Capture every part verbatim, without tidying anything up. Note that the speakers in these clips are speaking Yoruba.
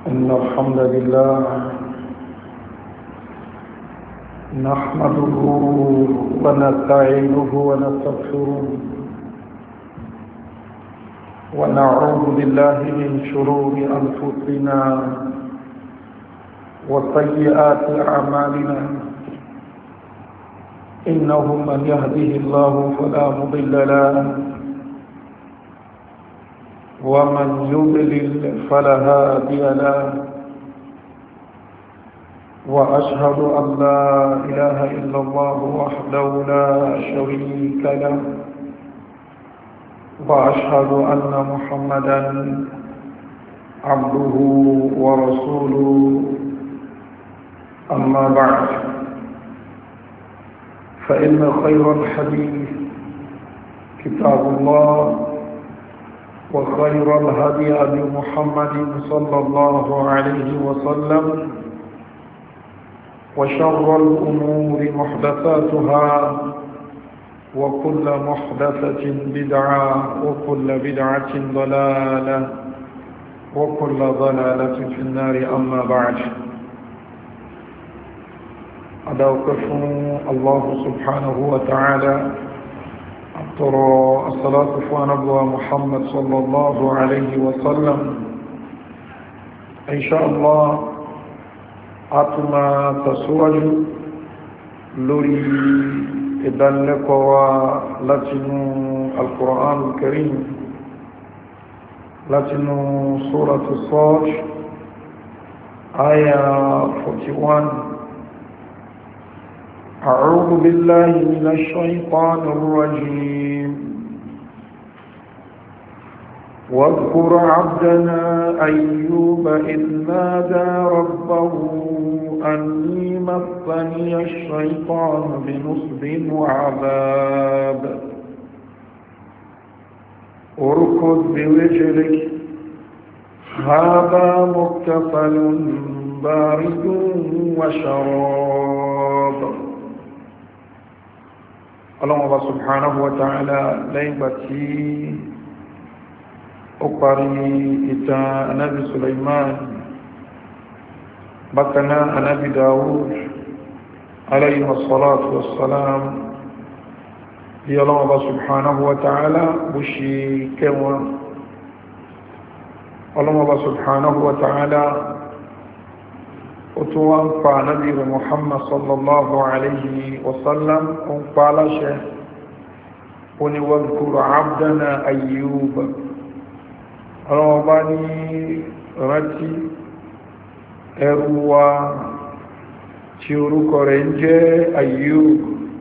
إن الحمد لله نحمده ونستعينه ونستغفره ونعوذ بالله من شرور أنفسنا وسيئات أعمالنا إنه من يهده الله فلا مضل له ومن يضلل فلا هادي له وأشهد أن لا إله إلا الله وحده لا شريك له وأشهد أن محمدا عبده ورسوله أما بعد فإن خير الحديث كتاب الله وخير الهدي هدي محمد صلى الله عليه وسلم وشر الأمور محدثاتها وكل محدثة بدعة وكل بدعة ضلالة وكل ضلالة في النار أما بعد أدعوكم الله سبحانه وتعالى ترى الصلاة فنبوة محمد صلى الله عليه وسلم إن شاء الله أتما تسوج لوري إذن لقوا لتن القرآن الكريم لتن سورة الصاج آية واحد وأربعين أعوذ بالله من الشيطان الرجيم واذكر عبدنا أيوب إذ نادى ربه أني مسني الشيطان بنصب وعذاب اركض برجلك هذا مغتسل بارد وشراب. Allah subhanahu wa ta'ala lẹ́yìn gbà tí ó parí ìtàn anábi Sulaiman bákaná anábi Dawud alayhi wassalatu wassalam bí Allah subhanahu wa ta'ala bó ṣe kẹwọn Allah subhanahu wa ta'ala ó tún wá ń pa nábi rẹ̀ Muhammad sallallahu alayhi wasallam ó ń pa aláṣẹ ó ní wadhkur abdana Ayyub ọlọ́wọ́ bá ní rántí ẹrú wa tí orúkọ rẹ̀ ń jẹ́ Ayyub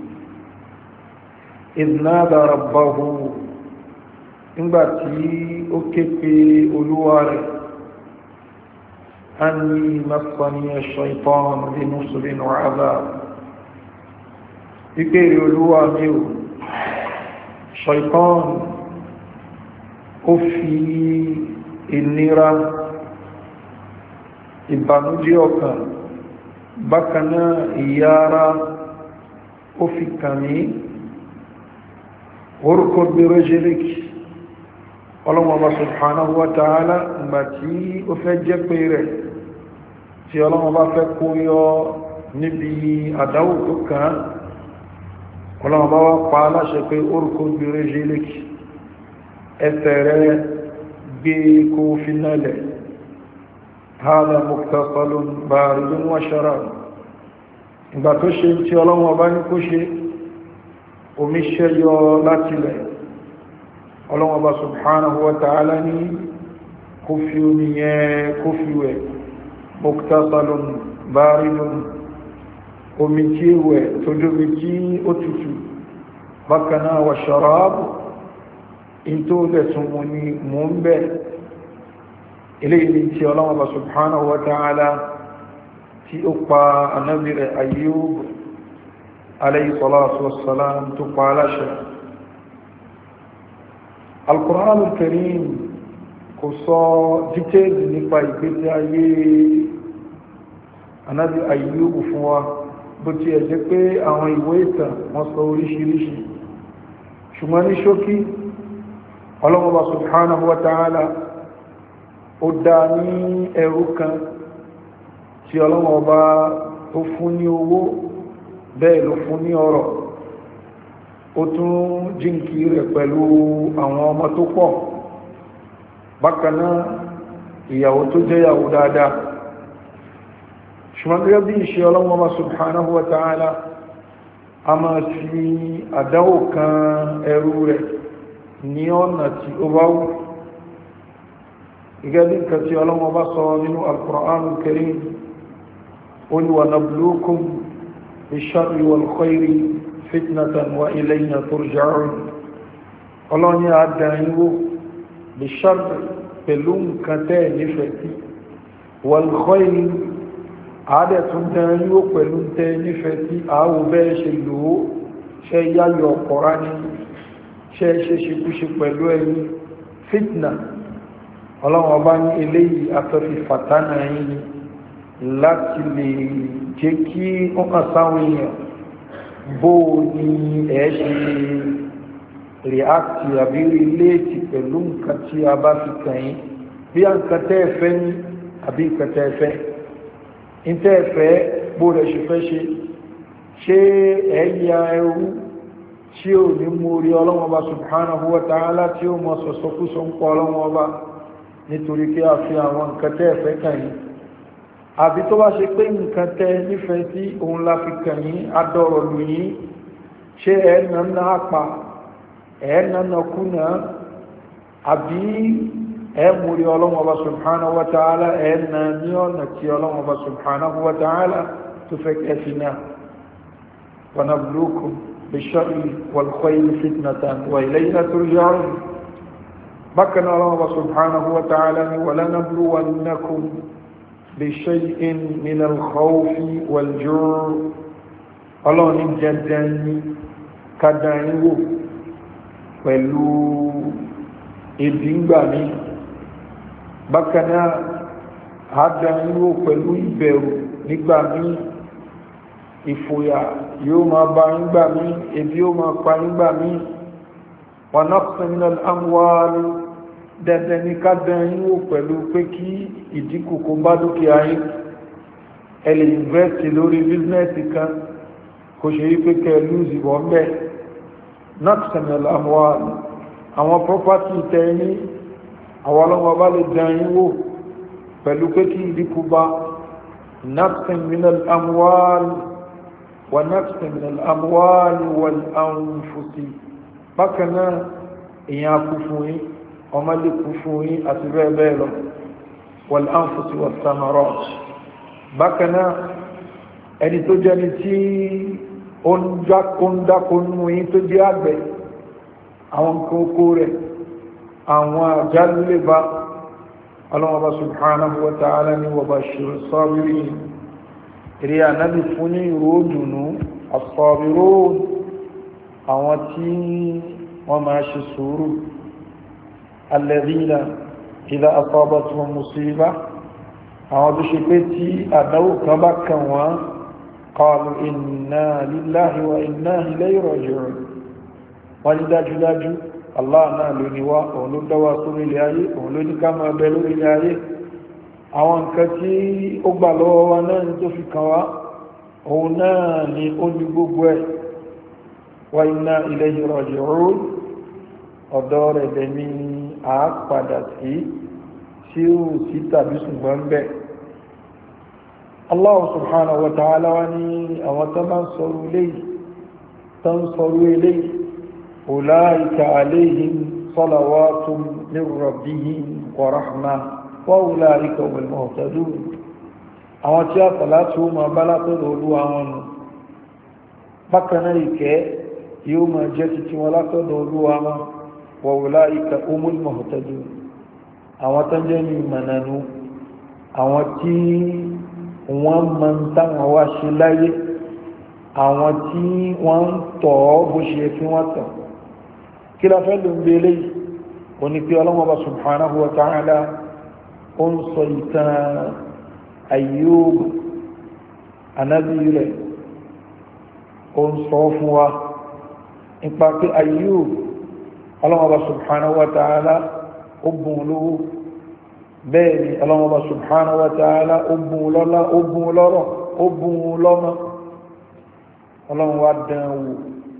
idh nada rabbahu nígbàtí ó ké pe olúwa rẹ̀ أني مسني الشيطان بنصب وعذاب ìkéèrè olúwa mi ò ṣaitan ó fi ìnira ìbànújẹ́ ọkàn bákaná ìyára ó fi kàmí orúkọ gbèrè jẹ́rìkì ọlọ́wọ́ subhanahu wa ta'ala ìgbàtí ó fẹ́ jẹ́ pé rẹ̀ tí ọlọ́wọ́ bá fẹ́ kó yọ níbi àdáwò tó kàn ọlọ́wọ́ bá wá pa aláṣẹ pé orúkọ gbèrè jẹ́lẹ̀kì ẹsẹ̀ rẹ̀ gbé kó fi nálẹ̀ hādhā mughtasalun bāridun wa sharāb. ìgbà tó ṣe tí ọlọ́wọ́ bá ní kó ṣe omi ṣẹ́yọ látilẹ̀ ọlọ́wọ́ subhanahu wa ta'ala ní kó fi omi yẹn kó fi wẹ̀ mughtasalun baridun omi tí wẹ̀ tó jómi tí ó tutù bákaná wa sharab in tó lẹ́tún mú ní mú ń bẹ́ ilé ilé tí ọlọ́wọ́ subhanahu wa ta'ala tí ó pa anábì rẹ̀ Ayyub alayhi salatu wassalam tó pa aláṣẹ. Al-Qur'an al-Karim kò sọ dítẹ́ẹ̀dì nípa ìgbésí ayé anábì Ayyub fún wa bó ti ẹ̀ jẹ́ pé àwọn ìwé ìtàn wọ́n sọ oríṣiríṣi ṣùgbọ́n ní ṣókí ọlọ́mọba subhanahu wa ta'ala ó dá ní ẹrú kan tí ọlọ́wọ́ ọba tó fún ní owó bẹ́ẹ̀ ló fún ní ọrọ̀ ó tún jíǹkì rẹ̀ pẹ̀lú àwọn ọmọ tó pọ̀ bákan náà ìyàwó tó jẹ́ ìyàwó dáadáa ṣùgbọ́n gẹ́gẹ́ bí ìṣe ọlọ́wọ́ ọba subhanahu wa ta'ala a máa fi àdánwò kan ẹrú rẹ̀ ní ọ̀nà tí ó bá wù gẹ́gẹ́ bí nǹkan tí ọlọ́wọ́ bá sọ nínú al-Qur'an al-Karim ó ní wa nabluukum bish-sharri wal-khayri fitnatan wa ilayna turja'un ọlọ́ni àdáyíwó bish-sharri pẹ̀lú nǹkan tẹ́ nífẹ̀ẹ́ sí wal-khayri àádẹ́tún dáyíwó pẹ̀lú tẹ́ nífẹ̀ẹ́ sí àáwò bẹ́ẹ̀ ṣe lòó ṣe yáyọ ọ̀pọ̀rá ní ṣe ṣe ṣekúṣe pẹ̀lú ẹ̀yìn fitna ọlọ́run ọba ní eléyìí afẹ́fì fàtánà yìí láti lè jẹ́ kí ó kàn sáwọn èèyàn bó ní ẹ̀ ṣe react àbí relate pẹ̀lú nǹkan tí a bá fi kàn yín bí a nǹkan tẹ́ ẹ̀fẹ́ ní àbí nǹkan tẹ́ ẹ̀fẹ́ ní tẹ́ ẹ̀fẹ́ bó rẹ̀ ṣe fẹ́ ṣe ṣé ẹ̀yà ẹrú tí ó ní mú orí ọlọ́run ọba subhanahu wa ta'ala tí ó mọ sọ̀sọ̀kúsọ ń pọ̀ ọlọ́run ọba nítorí kí a fi àwọn nǹkan tẹ́ ẹ̀fẹ́ kàn yín àbí tó bá ṣe pé nǹkan tẹ́ nífẹ̀ẹ́ sí òun la fi kàn yín adọ́rọ̀ lù yín ṣé ẹ̀ẹ́nà náà pa ẹ̀ẹ́nà náà kùnà àbí ẹ̀ẹ́mùrí ọlọ́run ọba subhanahu wa ta'ala ẹ̀ẹ́nà ní ọ̀nà tí ọlọ́run ọba subhanahu wa ta'ala tó fẹ́ kẹfì náà wa nabluukum bish-sharri wal-khayri fitnatan wa ilayna turja'un بكنا الله سبحانه وتعالى ولنبلونكم بشيء من الخوف والجوع الله نجدني كدعيو pẹ̀lú ìdíngbà ní bákanáà àdáyíwò pẹ̀lú ìbẹ̀rù nígbà ní ìfòyà yóò máa bá nígbà ní ebi yóò máa pa nígbà ní wa naqsin min al-amwal dandan ní ká dáyíwò pẹ̀lú pé kí ìdínkù kó bá dúkìá yín ẹ lè invest lórí bísínẹ́sì kan kò ṣe yí pé kẹ́ lùzì wọ́n bẹ́ẹ̀ naqsin min al-amwal àwọn property tẹ́ni àwọn ọlọ́wọ́ bá lè dáyíwò pẹ̀lú pé kí ìdínkù bá naqsin min al-amwal wa naqsin min al-amwal wal-anfusi bákanáà èyàn kú fún yín ọmọ lè kú fún yín àti bẹ́ẹ̀ bẹ́ẹ̀ lọ wal-anfusi was-samarat bákanáà ẹni tó jẹ́ ni tí ó ń dákó nínú yín tó jẹ́ àgbẹ̀ àwọn kókó rẹ̀ àwọn àjálù lè bá ọlọ́wọ́ba subhanahu wa ta'ala ni wa bashir as-sabirin rí ànábì fún ní ìró dùnú as-sabirun àwọn tí wọ́n máa ṣe sùúrù alladhina idha asabatuhum musiba àwọn tó ṣe pé tí àdánwò kan bá kàn wọ́n qalu inna lillahi wa inna ilayhi raji'un wọ́n ní dájúdájú Allah náà ló ní wá òun ló dáwà sórí ilẹ̀ ayé òun ló ní ká máa bẹ lórí ilẹ̀ ayé àwọn nǹkan tí ó gbà lọ́wọ́ wa náà ní tó fi kàn wá òun náà ni ó ní gbogbo ẹ̀ wa inna ilayhi raji'un ọ̀dọ̀ rẹ̀ lẹ́ni àápadà sí tí ó sí tàbí ṣùgbọ́n bẹ́ Allah subhanahu wa ta'ala wá ní àwọn tó máa ń sọrú eléyìí tó ń sọrú eléyìí ulaika alayhim salawatun min rabbihim wa rahmah wa ulaika humul muhtadun àwọn tí a tàlá tí ó máa bá látọ̀dọ̀ olúwa wọn nù bákanáà ìkẹ́ yóò máa jẹ́ títí wọn látọ̀dọ̀ olúwa wọn wa ulaika humul muhtadun àwọn tó jẹ́ ní ìmọ̀nànú àwọn tí wọ́n máa ń táwọn wá ṣe láyé àwọn tí wọ́n ń tọ̀ bó ṣe kí wọ́n tọ̀ kí la fẹ́ ló ń gbé lé o ní pé ọlọ́mọba subhanahu wa ta'ala ó ń sọ ìtàn Ayyub anábì rẹ̀ ó ń sọ fún wa nípa pé Ayyub ọlọ́mọba subhanahu wa ta'ala ó bùn lówó bẹ́ẹ̀ ni ọlọ́wọ́ bá subhanahu wa ta'ala ó bùn lọ́lá ó bùn lọ́rọ̀ ó bùn lọ́mọ ọlọ́wọ́ wá dán wò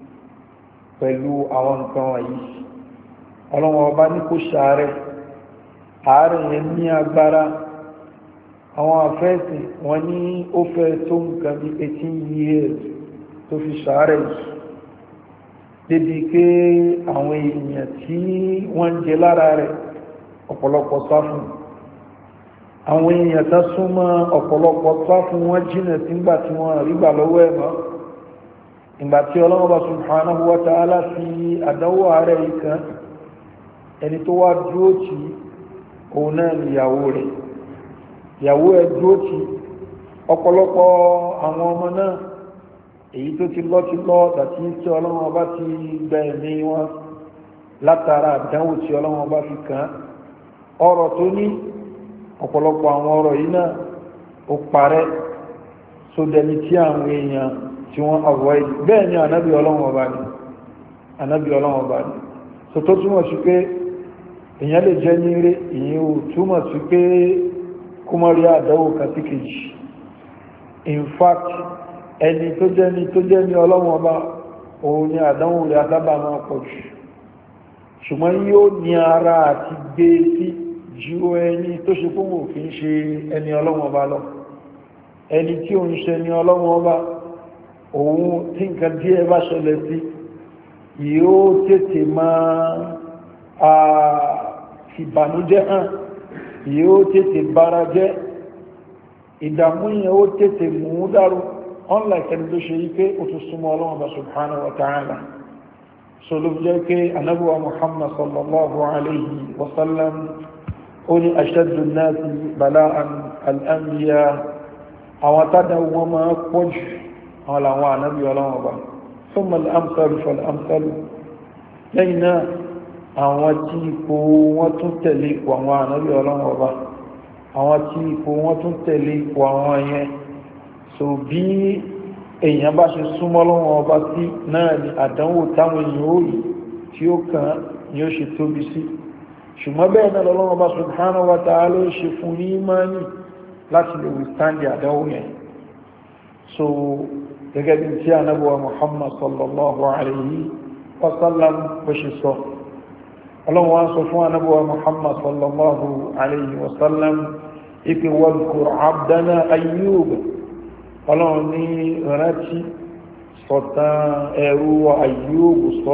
pẹ̀lú àwọn nǹkan wọ̀nyí ọlọ́wọ́ bá ní kó ṣàárẹ̀ àárẹ̀ yẹn ní agbára àwọn afẹ́ẹ̀sì wọ́n ní ó fẹ́ tó nǹkan bí eighteen years tó fi ṣàárẹ̀ yìí débi pé àwọn èèyàn tí wọ́n ń jẹ lára rẹ̀ ọ̀pọ̀lọpọ̀ sá fún àwọn èèyàn tó súnmọ́ ọ̀pọ̀lọpọ̀ sá fún wọn jìnà sí ìgbà tí wọ́n rí gbà lọ́wọ́ ẹ̀ mọ́ ìgbà tí Ọlọ́hun Ọba subhanahu wa ta'ala fi àdánwò ààrẹ yìí kan ẹni tó wá dúró tì òun náà ni ìyàwó rẹ̀ ìyàwó ẹ̀ dúró tì ọ̀pọ̀lọpọ̀ àwọn ọmọ náà èyí tó ti lọ ti lọ dàtí tí Ọlọ́hun Ọba ti gba ẹ̀mí wọn látara àdánwò tí Ọlọ́hun Ọba fi kàn ọ̀rọ̀ tó ní ọ̀pọ̀lọpọ̀ àwọn ọ̀rọ̀ yìí náà ó parẹ́ sódẹni tí àwọn èèyàn tí wọ́n avoid bẹ́ẹ̀ ni ànábì Ọlọ́hun Ọba ni ànábì Ọlọ́hun Ọba ni so tó túmọ̀ sí pé èèyàn lè jẹ́ ní eré ìyẹn ò túmọ̀ sí pé kó mọ́ rí àdánwò kàtí kejì in fact ẹni tó jẹ́ ní tó jẹ́ ní Ọlọ́hun Ọba òun ni àdánwò rẹ̀ adábà máa pọ̀ jù ṣùgbọ́n yóò ní ara àti gbé sí ju ẹni tó ṣe fún òfin ṣe ẹni Ọlọ́hun Ọba lọ ẹni tí ó ń ṣe ní Ọlọ́hun Ọba òun tí nǹkan díẹ̀ bá ṣẹlẹ̀ sí yóò tètè máa ìbànújẹ́ hàn yóò tètè bára jẹ́ ìdàmú yẹn ó tètè mú dárú unlike ẹni tó ṣe yí pé ó tún súnmọ́ Ọlọ́hun Ọba subhanahu wa ta'ala so ló jẹ́ pé anábíwa Muhammad sallallahu alayhi wa sallam ó ní ashaddu an-nasi bala'an al-anbiya àwọn tádà wọn máa pọ̀ jù àwọn làwọn anábí Ọlọ́hun Ọba thumma al-amsalu fal-amsalu lẹ́yìn náà àwọn tí ipò wọn tún tẹ̀lé ipò àwọn anábí Ọlọ́hun Ọba àwọn tí ipò wọn tún tẹ̀lé ipò àwọn yẹn so bí èèyàn bá ṣe súnmọ́ Ọlọ́hun Ọba sí náà ni àdánwò táwọn èèyàn ó rí tí ó kàn ní ó ṣe tóbi sí ṣùgbọ́n bẹ́ẹ̀ náà Ọlọ́hun Ọba subhanahu wa ta'ala ló ṣe fún ní ìmánì láti lè withstand àdánwò yẹn so gẹ́gẹ́ bí tí ànábì wa Muhammad sallallahu alayhi wa sallam bó ṣe sọ Ọlọ́hun wá sọ fún ànábì wa Muhammad sallallahu alayhi wa sallam ipi wadhkur abdana Ayyub Ọlọ́run ní rántí sọ̀tàn ẹrú Ayyub sọ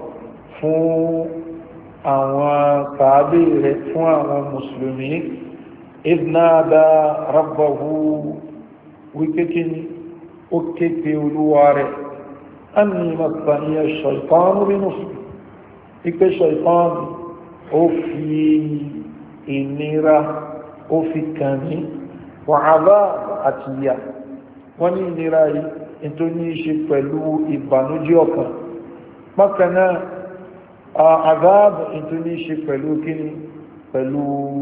fún àwọn sàábé rẹ̀ fún àwọn mùsùlùmí idnada rabbahu wíkékíní ó képe olúwa rẹ̀ anni massaniya ash-shaytanu binusb ipé ṣaitan ó fi ìnira ó fi kàn ní wàhálà àti ìyà wọ́n ní ìnira yìí tó ní ṣe pẹ̀lú ìbànújẹ́ ọkàn bákanáà àgáàbù tó ní ṣe pẹ̀lú kíní pẹ̀lú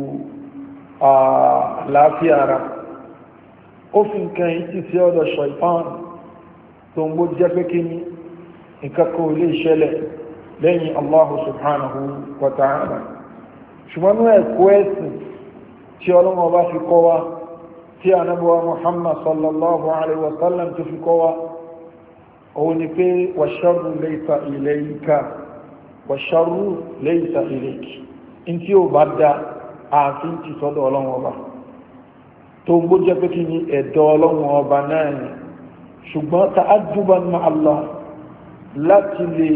àlàáfíà ara ó fi nǹkan yìí tí sí ọ̀dọ̀ ṣaitan tó ń bó jẹ́ pé kíní nǹkan kò lè ṣẹlẹ̀ lẹ́yìn Allahu subhanahu wa ta'ala ṣùgbọ́n ní ẹ̀kọ́ ẹ̀sìn tí Ọlọ́hun Ọba fi kọ́ wa tí ànábì wa Muhammad sallallahu alaihi wasallam tó fi kọ́ wa òun ni pé washarru laysa ilayka washarru laysa ilayki in tí ó bá dá ààfin ti sọ́dọ̀ Ọlọ́hun Ọba tó ń bó jẹ́ pé kí ni ẹ̀dọ́ Ọlọ́hun Ọba náà ni ṣùgbọ́n ta'adduban ma Allah láti lè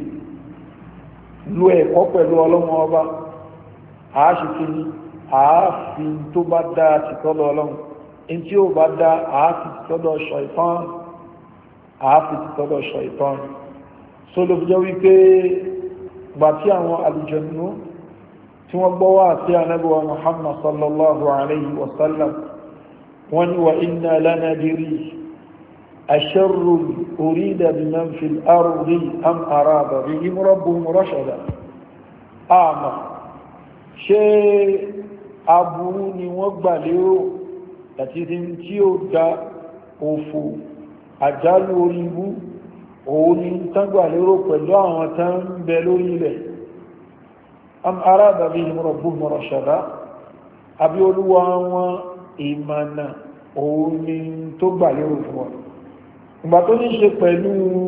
lo ẹ̀kọ́ pẹ̀lú Ọlọ́hun Ọba àáṣìkí ni ààfin tó bá dá ti sọ́dọ̀ Ọlọ́hun in tí ó bá dá àáfi ti sọ́dọ̀ ṣaitan àáfi ti sọ́dọ̀ ṣaitan so ló fi jẹ́ wípé gbà tí àwọn àlùjànnú tí wọ́n gbọ́ wá sí ànábì wa Muhammad sallallahu alayhi wa sallam wọ́n ní wa inna lanadri asharrun urida biman fil ardi am arada bihim rabbuhum rashada àmà ṣé aburú ni wọ́n gbà lérò àti tí ó dá òfò àjálù orí ibú òun ni tágbà lérò pẹ̀lú àwọn tán ń bẹ lórí ilẹ̀ am arada bihim rabbuhum rashada àbí olúwa wọn ìmọ̀nà òun ni tó gbà lérò fún wọn. ìgbà tó ní ṣe pẹ̀lú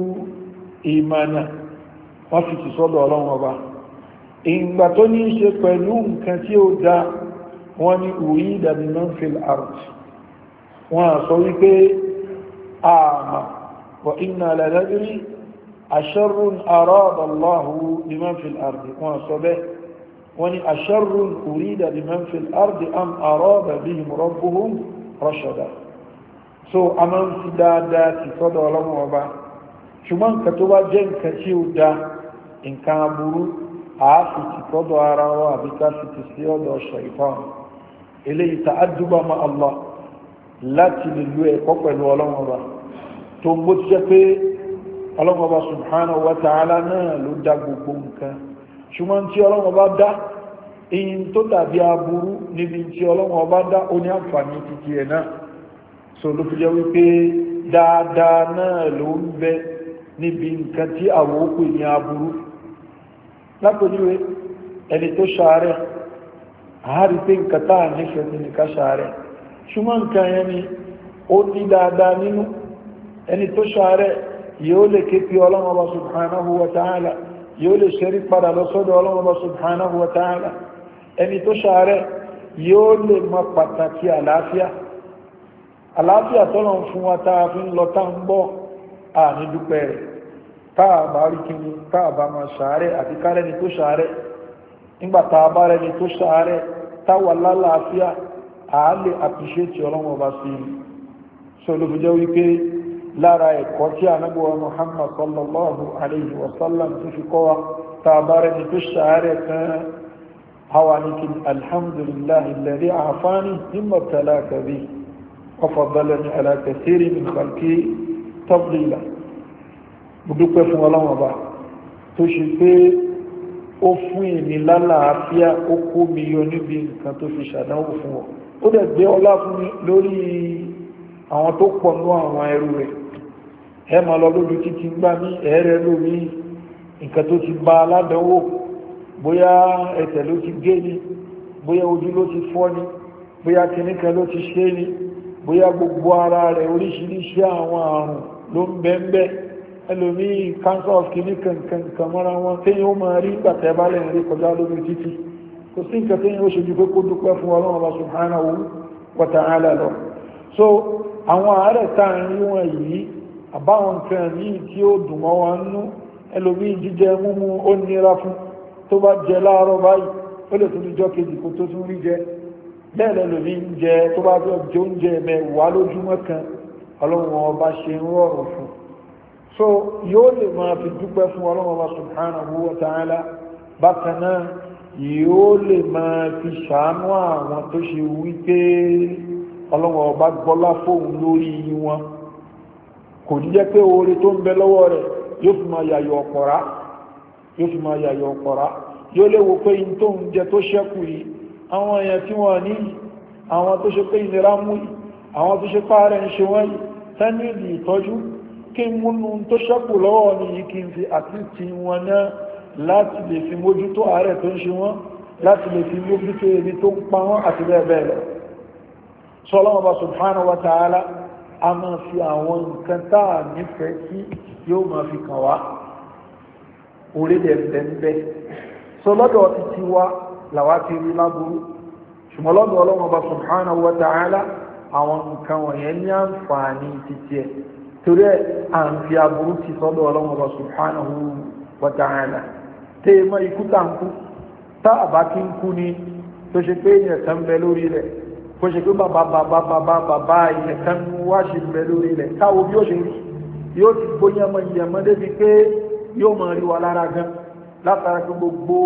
ìmọ̀nà wọ́n fi ti sọ́dọ̀ ọlọ́run ọba. ìgbà tó ní ṣe pẹ̀lú nǹkan tí ó dá wọ́n ní urida biman fil ard, wọ́n sọ wípé àmà wa inna la nadri asharrun arada Allahu biman fil ard, wọ́n sọ bẹ́ẹ̀ wọ́n ní asharrun urida biman fil ard am arada bihim rabbuhum rashada. so a máa ń fi dáadáa ti sọ́dọ̀ ọlọ́run ọba, ṣùgbọ́n nǹkan tó bá jẹ́ nǹkan tí ó dá nǹkan aburú àáfi ti sọ́dọ̀ ara wa àbí ká fi ti sí ọ̀dọ̀ ṣaitan. eléyìí ta'adduba ma Allah, láti lè lo ẹ̀kọ́ pẹ̀lú ọlọ́run ọba tó ń bó ti jẹ́ pé ọlọ́run ọba subhanahu wa ta'ala náà ló dá gbogbo nǹkan, ṣùgbọ́n tí ọlọ́run ọba dá èyí tó dàbí aburú níbi tí ọlọ́run ọba dá ó ní àǹfààní títí ẹ̀ náà. so ló fi jẹ́ wípé dáadáa náà ló ń bẹ níbi nǹkan tí àwọn òkú ní aburú. lápòjúwe ẹni tó ṣàárẹ̀, àárí pé nǹkan táà nífẹ̀ẹ́ sí ní ká ṣàárẹ̀, ṣùgbọ́n nǹkan yẹn ni ó ní dáadáa nínú. ẹni tó ṣàárẹ̀ yóò lè ké pé ọlọ́run ọba subhanahu wa ta'ala, yóò lè ṣẹ́rí padà lọ sọ́dọ̀ ọlọ́run ọba subhanahu wa ta'ala. ẹni tó ṣàárẹ̀ yóò lè mọ pàtàkì àlàáfíà àlàáfíà tọ́lọ̀ fún wa táa fi ń lọ tá ń bọ́ àní dúpẹ́ rẹ̀. táà bá rí kí ni táà bá máa ṣàárẹ̀ àti kárẹ́ni tó ṣàárẹ̀, nígbà táà bá rẹni tó ṣàárẹ̀ táwà lálàáfíà àá lè àpìṣẹ́tì ọlọ́run ọba sí i. sọ ló fi jẹ́ wípé lára ẹ̀kọ́ tí ànábì wa Muhammad sallallahu alayhi wa sallam tó fi kọ́ wa táà bá rẹni tó ṣàárẹ̀ kan hawa ní kí alhamdulillahi alladhi afani mimma ibtalaka bihi wa faddalani ala kathirin min khalqihi tafdila. mo dúpẹ́ fún ọlọ́run ọba tó ṣe pé ó fún èmi lálàáfíà, ó kó mi yọ níbi nǹkan tó fi ṣàdánwò fún ọ, ó dẹ̀ gbé ọlá fún mi lórí àwọn tó pọ̀ ní àwọn ẹrú rẹ̀. ẹ máa lọ lójú títí gbá ní ẹ̀ẹ́rẹ́ lórí nǹkan tó ti bá aládánwò, bóyá ẹsẹ̀ ló ti gé ni, bóyá ojú ló ti fọ́ ni, bóyá kìnnìkan ló ti ṣe ni, bóyá gbogbo ara rẹ̀ oríṣiríṣi àwọn àrùn ló ń bẹ́ẹ̀ ẹlòmí cancer of kìíní kankan mọ́ra wọn tí yíó máa rí gbàtẹ́ bá lẹ́yìn rí kọjá lórí títí. kò sí nǹkan tí yíó ṣojú pé kó dúpẹ́ fún Ọlọ́run Ọba subhanahu wa ta'ala lọ. so àwọn ààrẹ táàrin wọn yìí àbáwọn nǹkan yìí tí ó dùn mọ́ wọn nú, ẹlòmí jíjẹ múmú ó nira fún, tó bá jẹ láàárọ̀ báyìí ó lè tún jọ kejì kó tó tún rí jẹ. bẹ́ẹ̀ lẹ́lòmí ń jẹ tó bá jẹ oúnjẹ mẹ́wàá lójúmọ́ kan, Ọlọ́run Ọba ṣe ń rọrùn fún. so yóò lè máa fi dúpẹ́ fún Ọlọ́run Ọba subhanahu wa ta'ala. bákan náà yóò lè máa fi ṣàánú àwọn tó ṣe wípé Ọlọ́run Ọba gbọ́lá fóun lórí wọn. kò ní jẹ́ pé oore tó ń bẹ lọ́wọ́ rẹ̀ yóò fi máa yàyọ̀ ọ̀pọ̀rá yóò fi máa yàyọ̀ ọ̀pọ̀rá yóò lè wo pé in tó ń jẹ tó ṣẹ́kù yìí, àwọn èèyàn tí wọ́n ní, àwọn tó ṣe pé ìnira mú yìí, àwọn tó ṣe pààrẹ ń ṣe wọ́n yìí, tẹ́nìdì ìtọ́jú, kí n múnú tó ṣẹ́kù lọ́wọ́ ní yìí kí n fi àtìtì wọn náà láti lè fi mójútó ààrẹ tó ń ṣe wọ́n, láti lè fi mójútó ebi tó ń pa wọ́n àti bẹ́ẹ̀ bẹ́ẹ̀ lọ. Ọlọ́hun Ọba subhanahu wa ta'ala a máa fi àwọn nǹkan táà nífẹ̀ẹ́ sí yóò máa fi kàn wá orí dẹ̀ndẹ̀ndẹ̀. so lọ́dọ̀ ti ti wá làwá ti rí láburú, ṣùgbọ́n lọ́dọ̀ Ọlọ́hun Ọba subhanahu wa ta'ala àwọn nǹkan wọ̀nyẹn ní àǹfààní títí ẹ̀, torí ẹ̀ à ń fi aburú ti sọ́dọ̀ Ọlọ́hun Ọba subhanahu wa ta'ala. tẹ́ ẹ mọ́ ikú tàǹkú tá àbá kí ń kú ni tó ṣe pé èèyàn kan bẹ lórí rẹ̀, kò ṣe pé bàbá bàbá bàbá bàbá ilẹ̀ kan wá ṣe bẹ lórí ilẹ̀, káwo bí ó ṣe rí yóò ti gbóyànmọ́ ìyẹ̀mọ́ débi pé yóò mọ̀ rí wa lára gan, látara pé gbogbo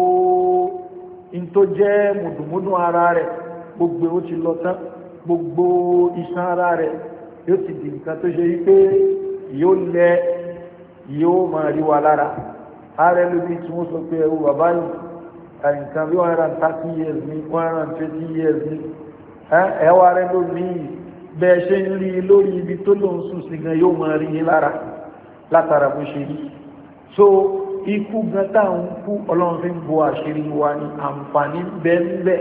in tó jẹ́ mùdùmúdù ara rẹ̀ gbogbo ó ti lọ tán, gbogbo iṣan ara rẹ̀ yóò ti di nǹkan tó ṣe wípé yóò lẹ yóò mọ̀ rí wa lára. ààrẹ lóbi tí wọ́n sọ pé ẹwú bàbá yìí nǹkan bí one hundred thirty years ní one hundred twenty years ní ẹwà rẹ lórí bẹ́ẹ̀ ṣe ń rí lórí ibi tó ló ń sùn sí gan yóò máa rí yín lára látara bó ṣe rí. so ikú gan táwọn kú Ọlọ́run fi ń bo àṣírí wa ní àǹfààní bẹ́ẹ̀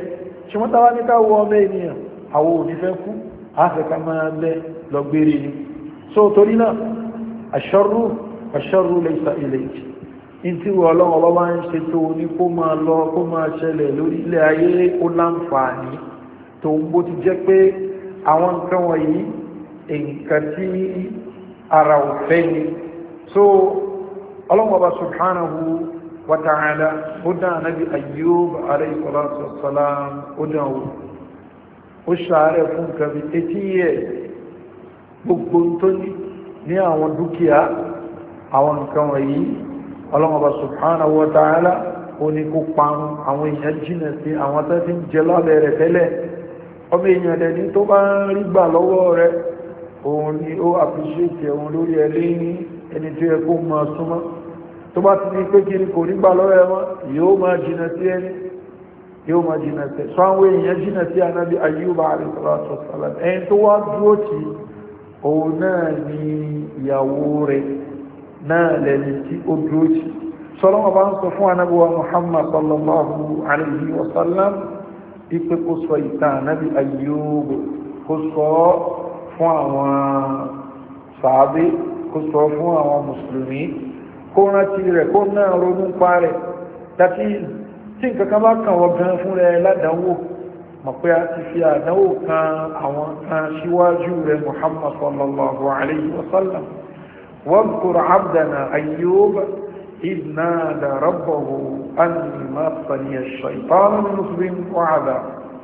ṣùgbọ́n táwa ní káwọ ọmọ ènìyàn àwọn ò ní fẹ́ kú áfẹ́ká máa lẹ́ lọ gbére ni so torí náà aṣọ́rú aṣọ́rú laysa ilayki in tí wọ́n ọlọ́wọ́ bá máa ń ṣe tó ní kó máa lọ kó máa ṣẹlẹ̀ lórí ilẹ̀ ayé ó láǹfààní tó ń bó ti jẹ́ pé àwọn nǹkan wọ̀nyí nǹkan tí ara ò fẹ́ ni so ọlọ́wọ́ bá subhanahu wa ta'ala ó dá Ànábì Ayyub alayhi salatu wassalam ó dánwò ó ṣàárẹ̀ fún nǹkan bí eighty years gbogbo tó ní ní àwọn dúkìá àwọn nǹkan wọ̀nyí ọlọ́mọba subhanahu wa ta'ala ó ní kó parun àwọn èèyàn jìnà sí àwọn tó ti ń jẹ lọ́lẹ̀ rẹ̀ tẹ́lẹ̀ ọmọ èèyàn dẹ̀ ní tó bá ń rí gbà lọ́wọ́ rẹ̀ òun ni ó appreciate òun lórí ẹlẹ́yìn ẹni tó yẹ kó máa súnmọ́ tó bá ti ní pé kiri kò ní gbà lọ́wọ́ ẹ̀wọ̀n yóò máa jìnà sí ẹni yóò máa jìnà sí sọ àwọn èèyàn jìnà sí Ànábì Ayyub alayhi salatu wassalam ẹni tó wá dúró tì òun náà ni ìyàwó rẹ̀ náà lẹ́ni tí ó dúró tì sọ́lọ́wọ́ bá ń sọ fún Ànábì wa Muhammad sallallahu alayhi wa sallam ipe kó sọ ìtàn Ànábì Ayyub kó sọ fún àwọn sàábé kó sọ fún àwọn mùsùlùmí kó rántí rẹ̀ kó náà ronú pa rẹ̀ tàbí tí nǹkan kan bá kàn wọ́n gan fún rẹ̀ ládánwò mọ̀ pé a ti fi àdánwò kan àwọn kan síwájú rẹ̀ Muhammad sallallahu alayhi wa sallam واذكر عبدنا أيوب إذ نادى ربه أني مسني الشيطان بنصب وعذاب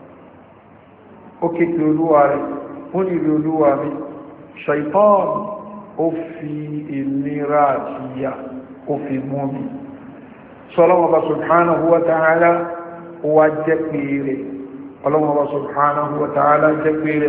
أوكي لولواري هني لولواري شيطان أفي الميراتية أفي مومي صلى الله سبحانه وتعالى وجبيره الله سبحانه وتعالى جبيره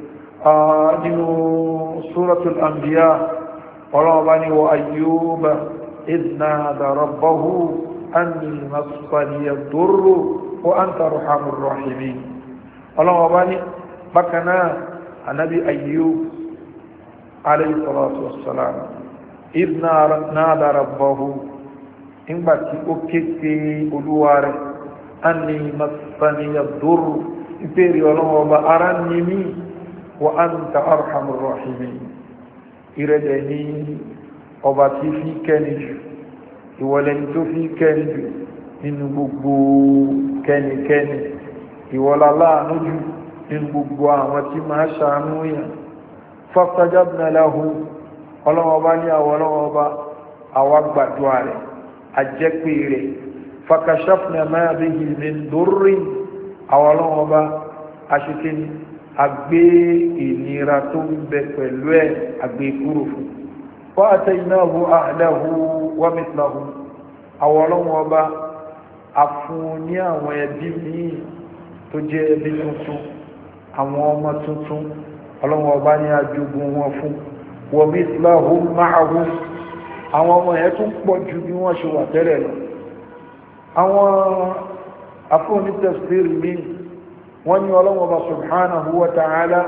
آه سورة الأنبياء قال وأيوب إذ نادى ربه أني مسني الضر وأنت أرحم الراحمين الله بني بكنا النبي أيوب عليه الصلاة والسلام إذ نادى ربه إن باتي أكتي أدواره أني مسني الضر إبيري الله بأرني وأنت أرحم الراحمين ìrẹ̀lẹ̀ ní ọba tí fi kẹ́ni jù ìwọlẹ̀ni tó fi kẹ́ni jù nínú gbogbo kẹ́nikẹ́ni ìwọlá láàánú jù nínú gbogbo àwọn tí máa ṣàánú èèyàn fastajabna lahu ọlọ́wọ́ba ní àwọn ọlọ́wọ́ba àwa gbàdúrà rẹ̀ àjẹ́pé rẹ̀ fakashafna ma bihi min durrin àwọn ọlọ́wọ́ba aṣèkéni agbé ìnira tó ń bẹ pẹ̀lú ẹ̀ agbé kúrò fún wa ataynahu ahlahu wa mithlahu àwọn ọlọ́wọ́ ọba afún ní àwọn ẹbí míì tó jẹ́ ẹbí tuntun àwọn ọmọ tuntun ọlọ́wọ́ ọba ní ajogun wọn fún wa mithlahu ma'ahu àwọn ọmọ yẹn tún pọ̀ ju bí wọ́n ṣe wà tẹ́lẹ̀ lọ àwọn afúnni tafsir míì wọ́n ní ọlọ́wọ́ bá subhanahu wa ta'ala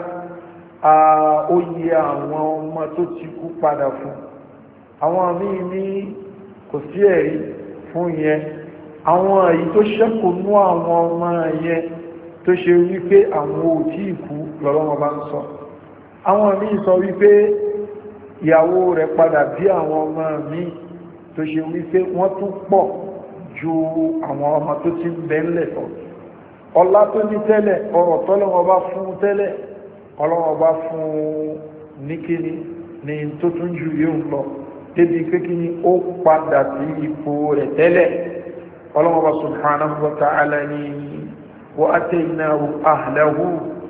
ó yí àwọn ọmọ tó ti kú padà fún àwọn míì ní kò sí ẹ̀rí fún yẹn àwọn èyí tó ṣẹ́kù nú àwọn ọmọ yẹn tó ṣe wípé àwọn ò tí ìkú lọ́lọ́wọ́ bá ń sọ àwọn míì sọ wípé ìyàwó rẹ̀ padà bí àwọn ọmọ míì tó ṣe wípé wọ́n tún pọ̀ ju àwọn ọmọ tó ti ń bẹ́ńlẹ̀ tọ́ ọlá tó ní tẹ́lẹ̀ ọ̀rọ̀ tọ́lọ́wọ́ bá fún tẹ́lẹ̀ ọlọ́wọ́ bá fún níkíní ní tó tún jù yóò lọ débi pé kí ni ó padà sí ipò rẹ̀ tẹ́lẹ̀ ọlọ́wọ́ bá subhanahu wa ta'ala ní wa ataynahu ahlahu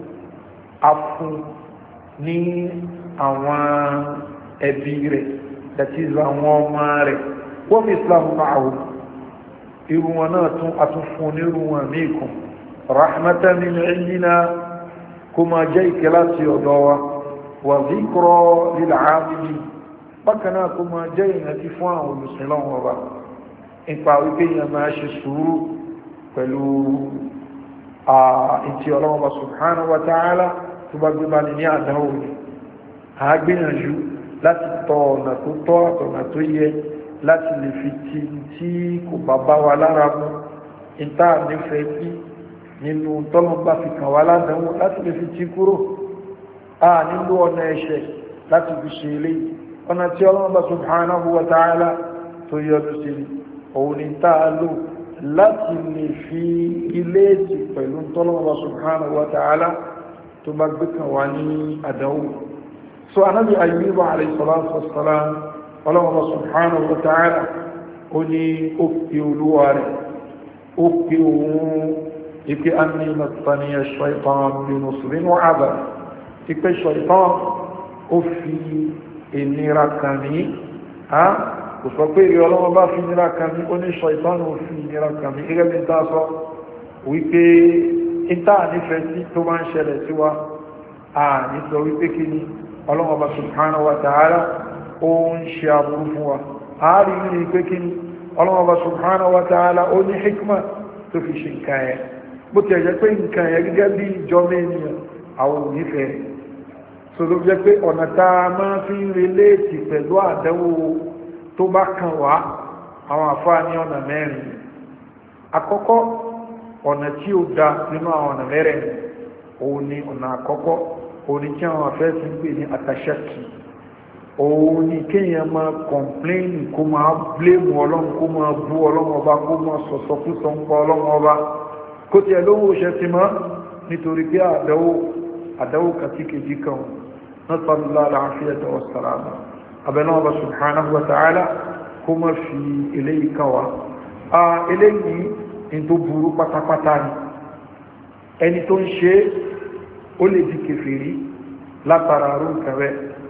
afún ní àwọn ẹbí rẹ̀ that is àwọn ọmọ rẹ̀ wọ́n fi islam máa wò irú wọn náà tún àtúnfún nírú wọn míkùn rahmatan min indina kuma jẹ́ ìkẹláti ọ̀dọ̀ wa wà zikra lil abidin bákanáà kuma jẹ́ ìrántí fún àwọn olùsìnlọ́wọ́ wa ipa wípé yẹn máa ṣe sùúrù pẹ̀lú ìtì ọlọ́wọ́ subhanahu wa ta'ala tó bá gbé bá ní ní àdáwò ní àgbìyànjú láti tọ ọ̀nà tó tọ́ àtọ̀nà tó yẹ láti lè fi tí tí kò bá bá wa lára mú ìta nífẹ̀ẹ́ sí nínú tọ́lọ́ bá fi kàn wá ládánwò láti lè fi tí kúrò a nílò ọ̀nà ẹ̀ṣẹ̀ láti fi ṣe eléyìí ọ̀nà tí Ọlọ́run bá subhanahu wa ta'ala tó yọ́nú sí òun ni tá a lò láti lè fi ilé ètì pẹ̀lú tọ́lọ́run bá subhanahu wa ta'ala tó bá gbé kàn wá ní àdánwò. So Ànábì Ayyub alayhi salatu wassalam Ọlọ́run bá subhanahu wa ta'ala ó ní ó fi olúwa rẹ̀ ó fi òun ipe anni massaniya shaytan bi nusbin wa adab ipe shaytan ó fi ìnira kan ní ha kò sọ pé ìrẹ́ Ọlọ́run bá fi ìnira kan ní ó ní shaytan ó fi ìnira kan ní gẹ́gẹ́ bí ta sọ wípé ìta nífẹ̀ẹ́ sí tó máa ń ṣẹlẹ̀ sí wa a ní sọ wípé kí ni Ọlọ́run bá subhanahu wa ta'ala ó ń ṣe aburú fún wa a rí ní pé kí ni Ọlọ́run bá subhanahu wa ta'ala ó ní hikma tó fi ṣe nǹkan ẹ̀ bó ti ẹ̀jẹ́ pé nǹkan ẹ̀ gẹ́gẹ́ bí ìjọba ènìyàn àwọn ònífẹ̀ẹ́ so ló jẹ́ pé ọ̀nà tá a máa fi ń reléètì pẹ̀lú àdánwò tó bá kàn wá àwọn àfáà ní ọ̀nà mẹ́rin àkọ́kọ́ ọ̀nà tí ó dá nínú àwọn ọ̀nà mẹ́rin òun ni ọ̀nà àkọ́kọ́ òun ni tí àwọn afẹ́ ti ń pè ní àtàṣẹ́kì òun ni kéèyàn máa kọ̀mpléènì kó máa bléèmù ọlọ́run kó máa bú ọlọ́run ọba kó máa sọ̀sọ̀kúsọ ń pa ọlọ́run ọba kó tiẹ̀ lówó ṣe ti mọ́ nítorí pé àdáwò àdáwò kàtíkèjì kan nasallallahu al-afiyata was-salama abẹ́nà ọba subhanahu wa ta'ala kó máa fi eléyìí kan wá eléyìí ní tó burú pátápátá ni ẹni tó ń ṣe ó lè di kèfèrí látara àrùn kẹrẹ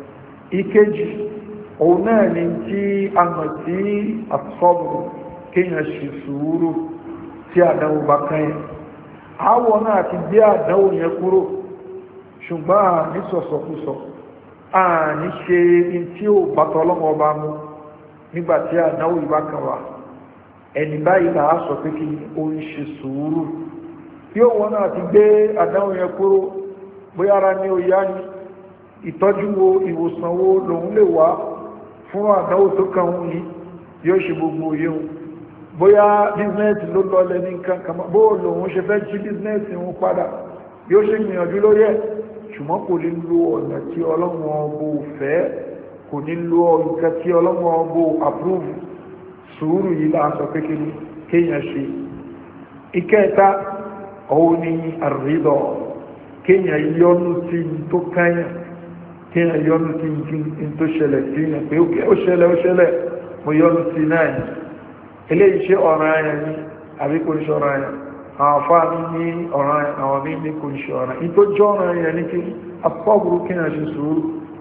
ìkejì òun náà ni tí a mọ̀ sí àtọ́bù kéèyàn ṣe sùúrù tí àdánwò bá kányẹ̀ àwọ̀ náà ti gbé àdánwò yẹn kúrò ṣùgbọ́n à ní sọ̀sọ̀kúsọ à ní ṣe in tí ó bàtọ̀ ọlọ́mọ ọba mú nígbàtí àdánwò ìbá kan wà ẹni báyìí là á sọ pé kí ó ń ṣe sùúrù tí ó wọ́n náà ti gbé àdánwò yẹn kúrò bóyá ara ní ó yá ni ìtọ́jú wo ìwòsàn wo lòun lè wá fún àdánwò tó kàn ń yí yóò ṣe gbogbo yíò bóyá bíznẹ́sì ló lọlẹ̀ ní nǹkan kàmọ́ bó lòun ṣe fẹ́ jí bíznẹ́sì ń padà yóò ṣe gbìyànjú lórí ẹ̀ ṣùgbọ́n kò ní lo ọ̀nà tí ọlọ́run ọbọ̀ fẹ́ kò ní lo nǹkan tí ọlọ́run ọbọ̀ approve sùúrù yìí láàṣọ kékeré kéèyàn ṣe ìkẹta òun ni àrídọ̀ kéèyàn yọnu sí tó káyàn kéèyàn yọnu sí ní tó ṣẹlẹ̀ sí yàn pé ó ṣẹlẹ̀ ó ṣẹlẹ̀ mo yọnu sí náà ni eléyìí ṣe ọ̀ràn ayàn ni àbí kò ń ṣe ọ̀ràn ayàn àwọn afáàmì ní ọ̀ràn ayàn àwọn mí ní kò ń ṣe ọ̀ràn ní tó jọ ọ̀ràn ayàn ní kí asọ́bùrú kéèyàn ṣe sùúrù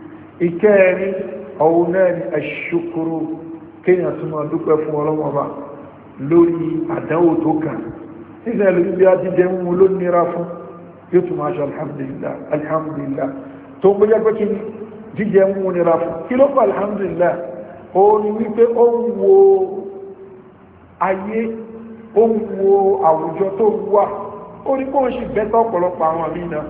ìkẹrin ọ̀hún náà ni aṣukuru kéèyàn tún máa dúpẹ́ fún ọlọ́mọba lórí àdánwò tó kàn nígbà ìlú bí a ti jẹ ń mú ló nira fún yóò tún máa ṣe alhamdulillah alhamdulillah tó ń gbéjẹ́ pé kí ni jíjẹ ń mú nira fún kí ló fà alhamdulillah ó ní wípé ó ń wo ayé ó ń wo àwùjọ tó wà ó ní kó ń ṣe bẹ́tà ọ̀pọ̀lọpọ̀ àwọn àmì náà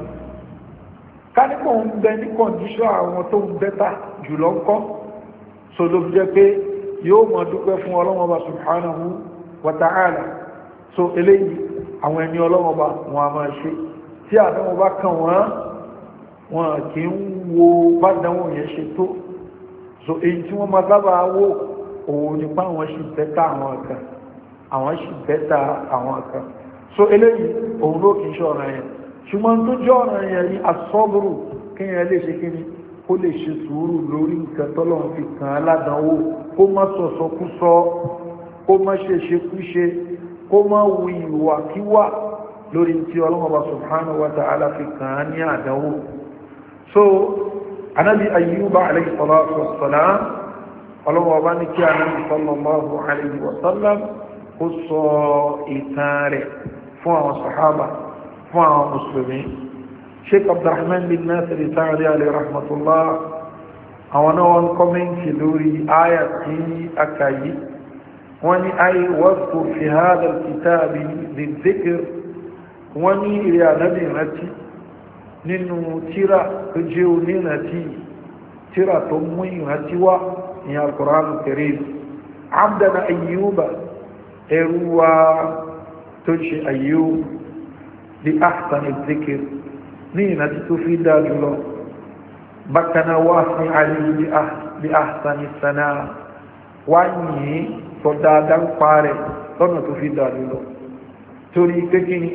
ká ní kó ń bẹ ní kọ̀ǹdíṣọ́ àwọn tó ń bẹ́tà jùlọ ń kọ́ so ló fi jẹ́ pé yóò mọ̀ dúpẹ́ fún ọlọ́mọba subhanahu wa ta'ala so eléyìí àwọn ẹni ọlọ́mọba wọn a máa ṣe tí àdánwò bá kàn wọ́n wọn kì í wo bá dánwò yẹn ṣe tó so èyí tí wọ́n máa sábà wò òun nípa àwọn ṣì bẹ́tà àwọn kan àwọn ṣì bẹ́tà àwọn kan so eléyìí òun ló kì í ṣe ọ̀ràn yẹn ṣùgbọ́n tó jẹ́ ọ̀ràn yẹn ní asọ́bùrù kéèyàn lè ṣe kíni kó lè ṣe sùúrù lórí nǹkan tọ́lọ́run fi kàn án ládánwò kó má sọ̀sọ̀ kú sọ kó má ṣe ṣe kú ṣe kó má wu ìwàkíwà lórí tí ọlọ́mọba subhanahu wa ta'ala fi kàn án ní àdánwò so anábi ayyuba alayhi salatu wassalam ọlọ́mọba ní kí anábi sallallahu alayhi wa sallam ó sọ ìtàn rẹ̀ fún àwọn sahaba fún àwọn mùsùlùmí sheikh abdulrahman bin nasir sa'adi alayhi rahmatullah àwọn náà wọ́n kọ́mẹ́ntì lórí ayà tí a kàyí wọ́n ní ayé wọ́pù fi hádà kìtàbí lè zikir wọ́n ní ìrẹ́ ànábì rántí nínú tíra tó jẹ́ onírántí tíra tó mú ìrántí wá ní alkùránù karim abdana ayyuba ẹrú wa tó ṣe ayyub bí ahsan dhikr ní ìrántí tó fi dáa jùlọ bákanáà wá sí alayhi bí ahsan sana wá yìí sọ dáadáa ń parẹ́ lọ́nà tó fi dáa jùlọ torí pé kí ni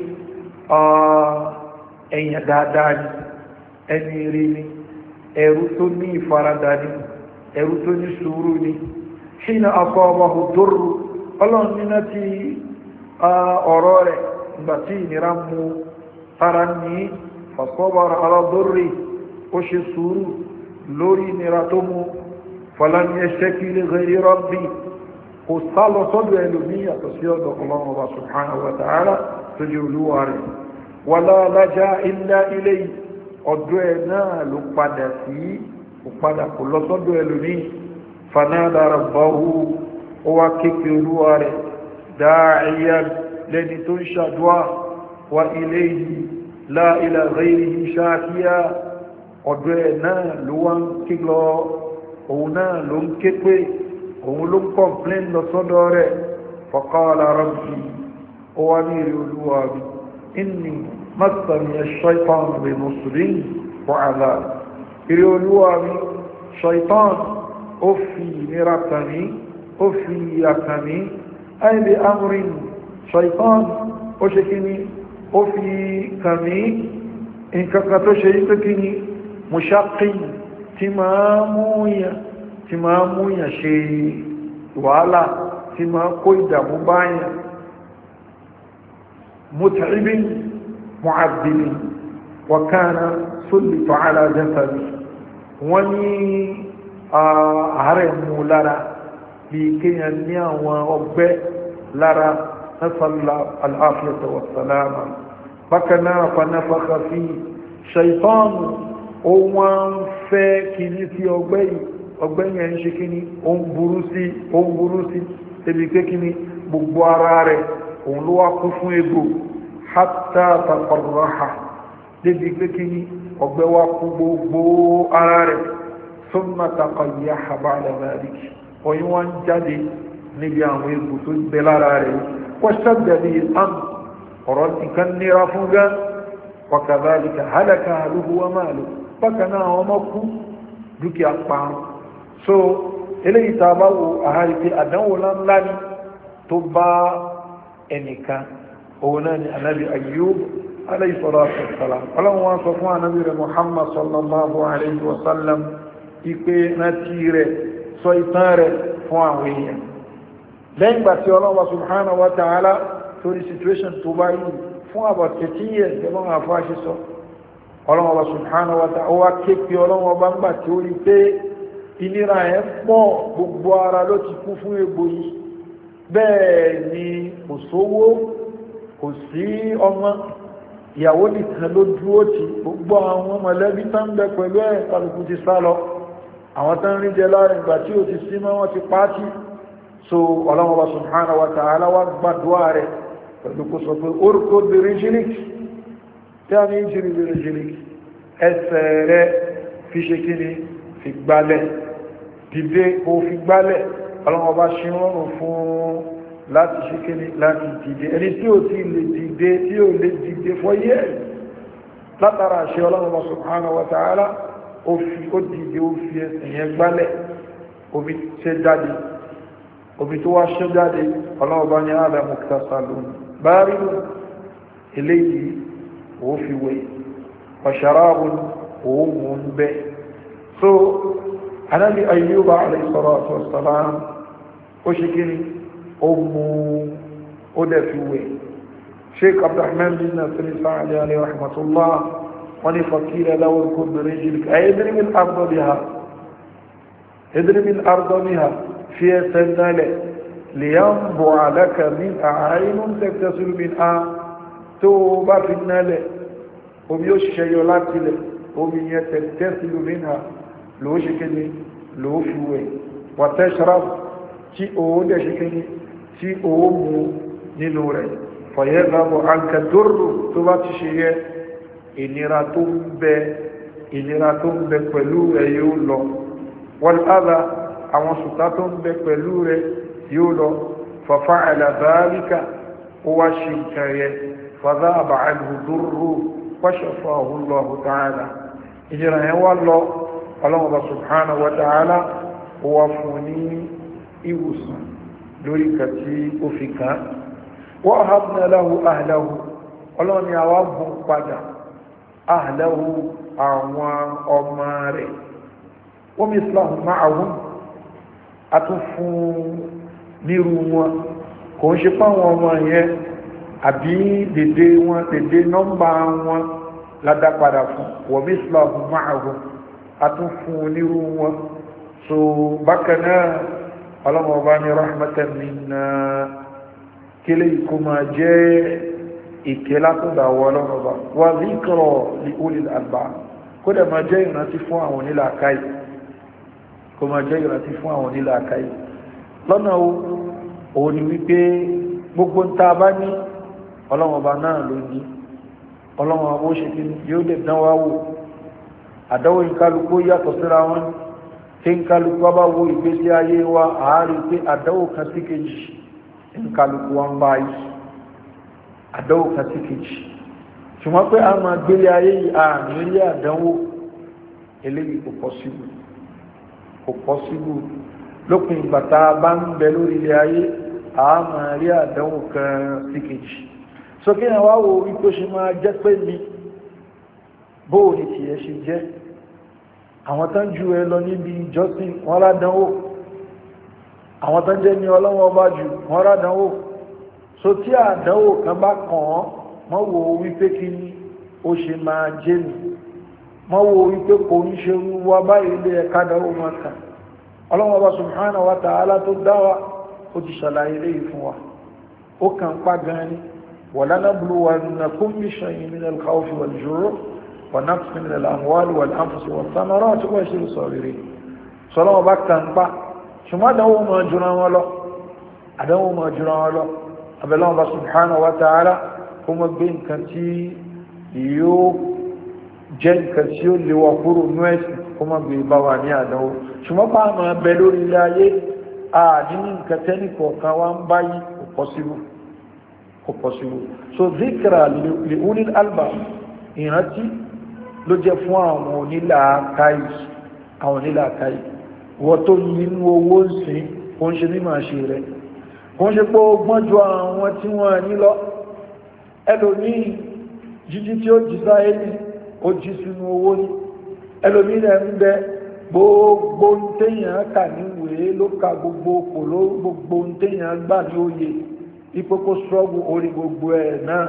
ẹ̀yàn dáadáa ni ẹni rí ni ẹrú tó ní ìfaradà ni ẹrú tó ní sùúrù ni hina asabahu durru ọlọ́run níná ti ọ̀rọ̀ rẹ̀ ìgbà tí ìnira mú ara ní fasabara ala durri ó ṣe sùúrù lórí ìnira tó mú falam yashtaki li ghayri rabbi kò sálọ sọ́dọ̀ ẹlòmí yàtọ̀ sí ọ̀dọ̀ ọlọ́run ọba subhanahu wa ta'ala tó jẹ́ olúwa rẹ̀ wala laja illa ilayhi ọ̀dọ̀ ẹ̀ náà ló padà sí kò padà kò lọ sọ́dọ̀ ẹlòmí fanada rabbahu ó wá kéèké olúwa rẹ̀ da'iyan lẹ́ni tó ń ṣàdúwà wa ilayhi la ila ghayrihi shakiya ọ̀dọ̀ ẹ̀ náà ló wá ń ké lọ òun náà ló ń ké pé òun ló ń kọ̀mplẹ́n lọ sọ́dọ̀ rẹ̀ faqala rabbi ó wá ní èrè olúwa mi inni massani ash-shaytanu bi nusbin wa 'adhab èrè olúwa mi shaitan ó fi ìnira kàmí ó fi àkàmí ay bi amrin shaitan ó ṣe kí ni ó fi kàmí nǹkankan tó ṣe yí pé kí ni mushaqqi tí máa múyàn tí máa múyàn ṣe wàhálà tí máa kó ìdàmú báyàn mut'ibin mu'addilin wa kana sullita ala jasadi wọ́n ní ààrẹ mú lára bí kíyàn ní àwọn ọgbẹ́ lára nasalla al-afiyata wa salama bákanáà fanafakha fi ṣaitọ́nù ó wọ́n fẹ́ kìí sí ọgbẹ́ yìí ọgbẹ́ yẹn ń ṣe kíní ó ń burú sí ó ń burú sí ebi pé kíní gbogbo ara rẹ̀ òun ló wá kún fún egbò hatta taqarraha débi pé kíní ọgbẹ́ wá kún gbogbo ara rẹ̀ thumma taqayyaha ba'da dhalik ọyún wá ń jáde níbi àwọn egbò tó bẹ lára rẹ̀ washadda bihi al-amr ọ̀rọ̀ nǹkan nira fún gan wa kadhalika halaka ahluhu wa maluhu bákan náà àwọn ọmọ kú dúkìá parun so eléyìí tá a bá wo àhárí pé àdánwò ńláńlá ni tó bá ẹnìkan òun náà ni anabi Ayyub alayhi salatu wassalam ọlọ́run wọn sọ fún anabi rẹ̀ Muhammad sallallahu alayhi wa sallam ipe rántí rẹ̀ sọ ìtàn rẹ̀ fún àwọn èèyàn lẹ́yìn gbà tí ọlọ́run subhanahu wa ta'ala torí situation tó bá yìí fún about thirteen years gẹ́gẹ́ àfọ́ àṣìṣọ́ ọlọ́run ọba subhanahu wa ta'ala wá kéèkì ọlọ́run ọba ń gbà tí ó rí pé ìnira ẹ̀ pọ̀ gbogbo ara ló ti kú fún egbò yìí bẹ́ẹ̀ ni kò sówó kò sí ọmọ ìyàwó nìkan ló dúró tí gbogbo àwọn mọ̀lẹ́bí tó ń bẹ pẹ̀lú ẹ̀ kálukú ti sá lọ àwọn tó ń rí jẹ láàrin ìgbà tí ó ti sí mọ́ wọn ti pàtì so ọlọ́run ọba subhanahu wa ta'ala wá gbàdúrà rẹ̀ pẹ̀lú kó sọ pé orúkọ bèrè jíríkì tí a ní ìjírí bèrè jíríkì ẹsẹ̀ rẹ̀ fi ṣe kí ni fi gbálẹ̀ dìde kó fi gbálẹ̀ ọlọ́run ọba ṣe rọrùn fún láti ṣe kí ni láti dìde ẹni tí ó ti lè dìde tí ó lè dìde fọ́yẹ́ látara ṣe ọlọ́run ọba subhanahu wa ta'ala ó fi ó dìde ó fi ẹsẹ̀ yẹn gbálẹ̀ omi ṣe jáde omi tó wá ṣe jáde ọlọ́run ọba ní àdá muktasalun báárínù eléyìí ó fi wẹ̀ ọ̀ṣàráàbùn òun mú ń bẹ́ so anábi Ayyuba alayhi salatu wassalam ó ṣe kí ni ó mú ó dẹ̀ fi wẹ̀ Sheikh Abdurrahman bin Nasir Sa'di alayhi rahmatullah wọ́n ni faqila lahu urkud bi rijlika ay idrib al-arda biha idrib al-arda biha fi ẹsẹ̀ nálẹ̀ liyanbu'a laka minha 'aynun taktasilu minha tó bá fi nálẹ̀ omi ó ṣẹyọ láti lẹ̀ omi yẹn taktasilu minha ló ṣe kéde ló fi wẹ̀ wa tashrab tí owó dẹ̀ ṣe kéde tí owó mú nínú rẹ̀ fayadhabu 'anka durru tó bá ti ṣe yẹ ìnira tó ń bẹ ìnira tó ń bẹ pẹ̀lú rẹ̀ yóò lọ wal adha àwọn sùtá tó ń bẹ pẹ̀lú rẹ̀ yóò lọ fa fa'ala dhalika ó wá ṣe nǹkan yẹ فذهب عنه ضره وشفاه الله تعالى إجراء والله الله سبحانه وتعالى وفني إوسا لوركتي أفكا وأهبنا له أهله الله يواب قد أهله أعوان أماره ومثلهم معهم أتفون نيروا كونشفا ومانيه àbí dédé wọn dédé nọ́mbà wọn ládàpadà fún wa mislahu ma'ahu atún fún onírú wọn so bákanáà ọlọ́mọba ní rahmatan minna kílé ikú máa jẹ́ ìké látọ̀dọ̀ àwọn ọlọ́mọba wa dhikra li ulil albab kó dẹ̀ máa jẹ́ ìrántí fún àwọn onílàákàyè kó máa jẹ́ ìrántí fún àwọn onílàákàyè lọ́nà òun ni wípé gbogbo ń ta bá ní ọlọ́wọ́n ọba náà ló ní ọlọ́wọ́n ọba ó ṣe kí yóò lè dán wá wò àdánwò ìkálukú yàtọ̀ síra wọn tí ìkálukú bá wo ìgbésí ayé wa àárí pé àdánwò kan sí kejì ìkálukú wọn bá yìí àdánwò kan sí kejì ṣùgbọ́n pé a máa gbélé ayé yìí àmì ilé àdánwò eléyìí kò pọ́síbù kò pọ́síbù lópin ìgbà tá a bá ń bẹ lórí ilé ayé a máa rí àdánwò kan sí kejì sókè náà wá wo wípé ṣe máa jẹ́ pé mi bóò ní tí ẹ ṣe jẹ́ àwọn tán jù ẹ lọ níbi ìjọsìn wọ́n rádánwò àwọn tán jẹ́ ní ọlọ́wọ́ bá jù wọ́n rádánwò so tí àdánwò kan bá kàn án mọ́ wo wípé kí ó ṣe máa jẹ́ mi mọ́ wo wípé kò ń ṣe wá báyìí lé ẹ̀ka dánwò máa kàn ọlọ́wọ́ bá subhanahu wa ta'ala tó dá wa ó ti ṣàlàyé léyìí fún wa ó kàn pa gan ni ولنبلونكم بشيء من الخوف والجوع ونقص من الأموال والأنفس والثمرات وبشر الصابرين صلاه بكتن با شما دعوا ما جرى ولا أدعوا ما جرى ولا أبلغ الله سبحانه وتعالى هم بين كتي يو جن كتيو اللي وقروا نويس هم بيبواني أدعوا شما با ما بلور الله آدين كتني كوكاوان باي possible possible so zikra li ulil albab ìrántí ló jẹ́ fún àwọn onílàákàyè àwọn onílàákàyè wọ́n tó nínú owó sí kò ń ṣe mímọ̀ ṣe rẹ̀ kò ń ṣe pé ó gbọ́n ju àwọn tí wọ́n ní lọ ẹlòmí jíjí tí ó jí sáyé ní ó jí sínú owó ní ẹlòmí rẹ̀ ń bẹ gbogbo téèyàn kà níwèé ló ka gbogbo kò ló gbogbo téèyàn gbà ní òye ìpòkó struggle orí gbogbo ẹ̀ náà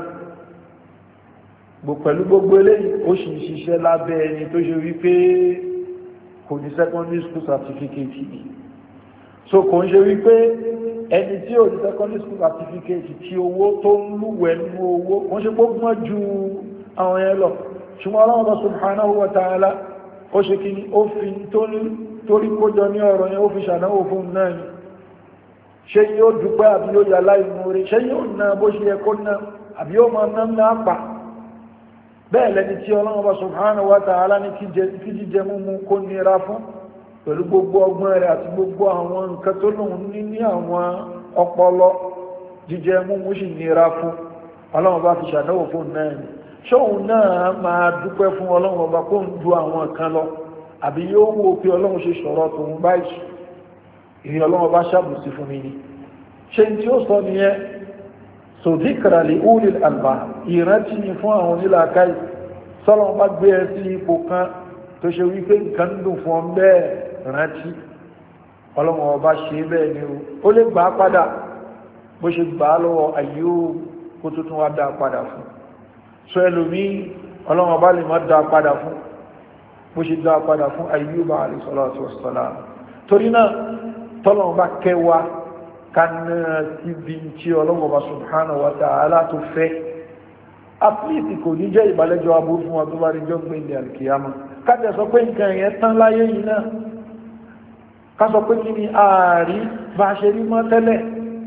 pẹ̀lú gbogbo eléyìí ó sì ń ṣiṣẹ́ lábẹ́ ẹni tó ṣe wípé kò ní secondary school certificate yìí so kò ń ṣe wípé ẹni tí ò ní secondary school certificate tí owó tó ń lúwẹ̀ nínú owó kò ń ṣe gbogbo ju àwọn yẹn lọ ṣùgbọ́n Allah subhanahu wa ta'ala ó ṣe kí ni ó fi torí kójọ ní ọ̀rọ̀ yẹn ó fi ṣàdánwò fún náà ni ṣe yóò dúpẹ́ àbí yóò yà láì mú rí ṣe yóò ná bó ṣe yẹ kó ná àbí yóò máa ná ná pa bẹ́ẹ̀ lẹni tí Ọlọ́run bá subhanahu wa ta'ala ní kí jíjẹ múmú kó nira fún pẹ̀lú gbogbo ọgbọ́n rẹ̀ àti gbogbo àwọn nǹkan tó lòun ní ní àwọn ọpọlọ jíjẹ múmú sì nira fún Ọlọ́run bá fi ṣàdánwò fún náà ni ṣóun náà máa dúpẹ́ fún Ọlọ́run ọba kó ń ju àwọn kan lọ àbí yóò wò pé Ọlọ́run ṣe sọ̀rọ̀ tòun báyìí ìrìn Ọlọ́run bá ṣàbùsí fún mi ni ṣe tí ó sọ nìyẹn so dhikra li ulil albab ìrántí ni fún àwọn onílàákàyè sọ́lọ́run bá gbé ẹ sí ipò kan tó ṣe wípé nǹkan dùn fún ọ bẹ́ẹ̀ rántí Ọlọ́run ọba ṣe bẹ́ẹ̀ ni ó lè gbà á padà bó ṣe gbà á lọ́wọ́ Ayyub kó tó tún wá dá padà fún so ẹlòmí Ọlọ́run ọba lè má dá padà fún bó ṣe dá padà fún Ayyub alayhi salatu wassalam torí náà tọ́lọ́run bá kẹwa kaná síbi tí Ọlọ́run ọba subhanahu wa ta'ala tó fẹ́ àpíìsì kò ní jẹ́ ìbálẹ́jọ́ aburú fún wa tó bá rí jọ́ gbé ilẹ̀ alkiyama kájẹ̀ sọ pé nǹkan yẹn tán láyé yìí náà ká sọ pé kí ni ààrí bá ṣe rí mọ́ tẹ́lẹ̀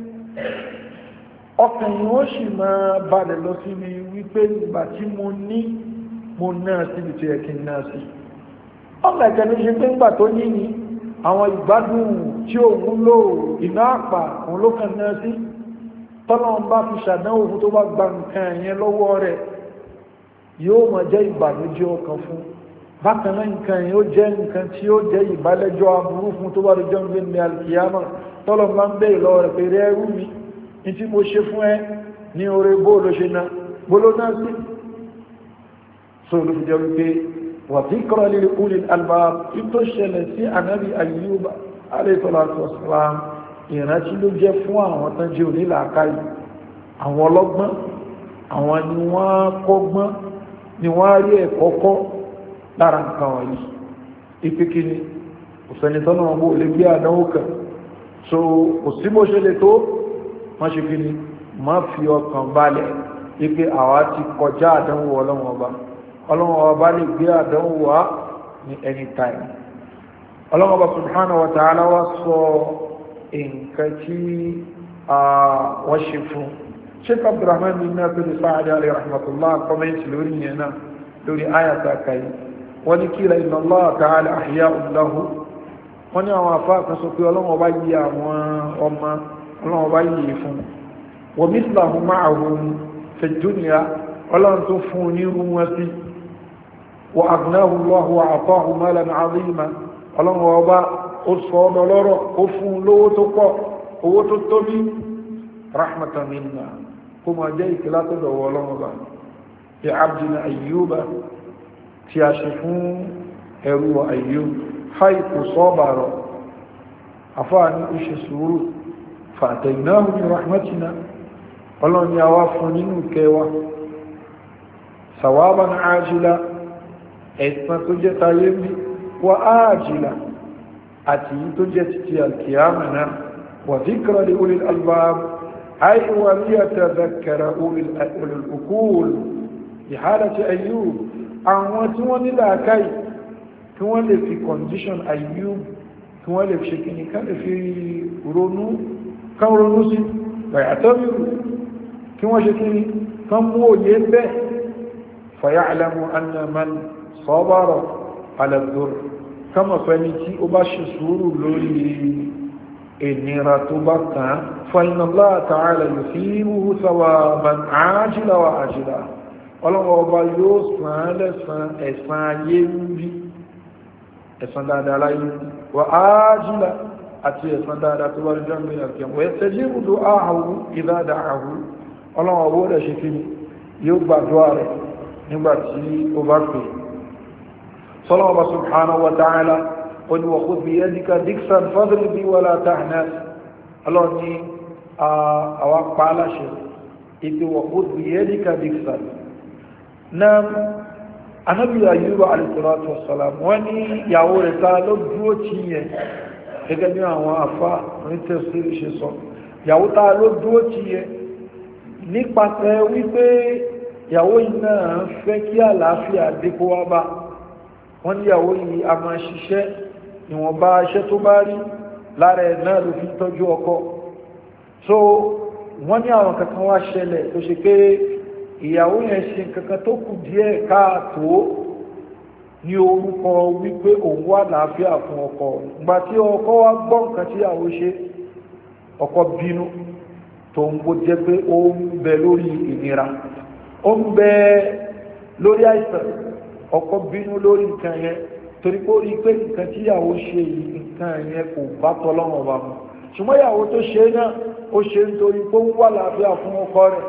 ọkàn yìí ó sì máa balẹ̀ lọ sí mi wípé ìgbà tí mo ní mo náà síbi tó yẹ kí n náà sí ọmọ ẹ̀kẹ́ ní ṣe pé ńgbà tó ní ní àwọn ìgbádùn tí òun lò iná àpà òun ló kàn náà sí tọ́lọ́run bá fi ṣàdánwò fún tó bá gba nǹkan yẹn lọ́wọ́ rẹ̀ yóò máa jẹ́ ìbànújẹ́ ọkàn fún bákan náà nǹkan yẹn ó jẹ́ nǹkan tí ó jẹ́ ìbálẹ́jọ́ aburú fún tó bá rí jọ́ ń gbé ní alkiyama tọ́lọ́run bá ń bẹ́ ìlọ rẹ̀ pé rẹ́ rú mi ní tí mo ṣe fún ẹ ní orí bóòlù ṣe na bóló náà sí so ló fi jẹ́ wípé wà tí kọ́rọ̀ lè ulil albab tí tó ṣẹlẹ̀ sí ànábì Ayyub alayhi salatu wassalam ìrántí ló jẹ́ fún àwọn tán jẹ́ onílàákàyè àwọn ọlọ́gbọ́n àwọn ni wọ́n kọ́gbọ́n ni wọ́n rí ẹ̀kọ́ kọ́ lára nǹkan wọ̀nyí ìpínkíní òsẹ̀nitọ́nà ọmọ olè gbé àdánwò kan so òsíbò ṣe lè tó wọ́n ṣe kí ni má fi ọkàn balẹ̀ wípé àwa ti kọjá àdánwò ọlọ́run ọba ọlọ́run ọba lè gbé àdánwò wá ní anytime ọlọ́run ọba subhanahu wa ta'ala wá sọ nǹkan tí wọ́n ṣe fún sheikh abdulrahman bin nasir sa'adi alayhi rahmatullah kọ́mẹ́ntì lórí yẹn náà lórí ayata kai wọ́n ní kí inna Allah ta'ala ahya'un lahu wọ́n ní àwọn afá kan sọ pé ọlọ́run ọba yí àwọn ọmọ ọlọ́run ọba yí fún wa mithlahu ma'ahum fi dunya ọlọ́run tó fún onírú wọn sí wa aghnahu Allah wa a'tahu malan 'azima ọlọ́run ọba ó sọ ọ́dọ̀ lọ́rọ̀ ó fún lówó tó pọ̀ owó tó tóbi rahmatan minna kó máa jẹ́ ìkìlá tó dọ̀wọ́ ọlọ́run ọba bí abdina Ayyuba tí a ṣe fún ẹrú Ayyub haiku sọ́bàrọ̀ afáà ní ó ṣe sùúrù fa'ataynahu min rahmatina ọlọ́run ni a wá fún nínú kẹwa sawaban ajila ẹ̀sán tó jẹ́ tayé bí wa ajila àti yí tó jẹ́ títí alkiyama náà wa dhikra li ulil albab ay wa liyatadhakkara ulul uqul bi halati Ayyub àwọn tí wọ́n ní làákàyè kí wọ́n lè fi condition Ayyub kí wọ́n lè fi ṣe kí ní ká lè fi ronú ká ronú sí bàyàtọ́bìrù kí wọ́n ṣe kí ní kán mú òye bẹ́ faya'lamu anna man sabara ala ad-durr kama fẹ́ni tí ó bá ṣe sùúrù lórí ìnira tó bá kàn fa inna Allah ta'ala yusibuhu thawaban 'ajila wa ajila ọlọ́wọ́ ọba yóò sàn lẹ́sàn ẹ̀sàn ayé ń rí ẹ̀sàn dáadáa láyé wà ájílá àti ẹ̀sàn dáadáa tó bá rí jọ́ mẹ́rin àti ẹ̀wọ̀ ẹ̀sẹ̀ jí ìrùdó áhàwú ìdáadà áhàwú ọlọ́wọ́ ọwọ́ rẹ̀ ṣe kí ni yóò gbàdúrà rẹ̀ nígbàtí ó bá pè sọ́lọ́wọ́ bá subhanahu wa ta'ala ó ní wa khudh bi yadika diksan fadrib wala tahnas ọlọ́ni àwọn pa aláṣẹ ìpè wa khudh bi yadika diksan náà anábì Ayyuba alayhi salatu wassalam wọ́n ní ìyàwó rẹ̀ ta ló dúró tí yẹn gẹ́gẹ́ bí àwọn afá onítẹ̀sírí ṣe sọ ìyàwó ta ló dúró tí yẹn nípasẹ̀ wípé ìyàwó yìí náà fẹ́ kí àlàáfíà dínkù wá bá wọ́n ní ìyàwó yìí a máa ṣiṣẹ́ ìwọ̀nba iṣẹ́ tó bá rí lára ẹ̀ náà ló fi tọ́jú ọkọ so wọ́n ní àwọn kankan wá ṣẹlẹ̀ tó ṣe pé ìyàwó yẹn ṣe kankan tó kù díẹ̀ káàtó ní orúkọ wípé òun wà láàáfíà fún ọkọ ìgbà tí ọkọ wá gbọ́ nǹkan tí ìyàwó ṣe ọkọ bínú tó ń bó jẹ́ pé ó ń bẹ lórí ìnira ó ń bẹ lórí àìsàn ọkọ bínú lórí nǹkan yẹn torí pé ó rí pé nǹkan tí ìyàwó ṣe yìí nǹkan yẹn kò bá tọ́lọ́run ọba mu ṣùgbọ́n ìyàwó tó ṣe náà ó ṣe nítorí pé ó wà láàáfíà fún ọkọ rẹ̀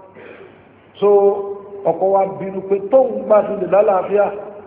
so ọkọ wa bínú pé tóun bá fi lè lálàáfíà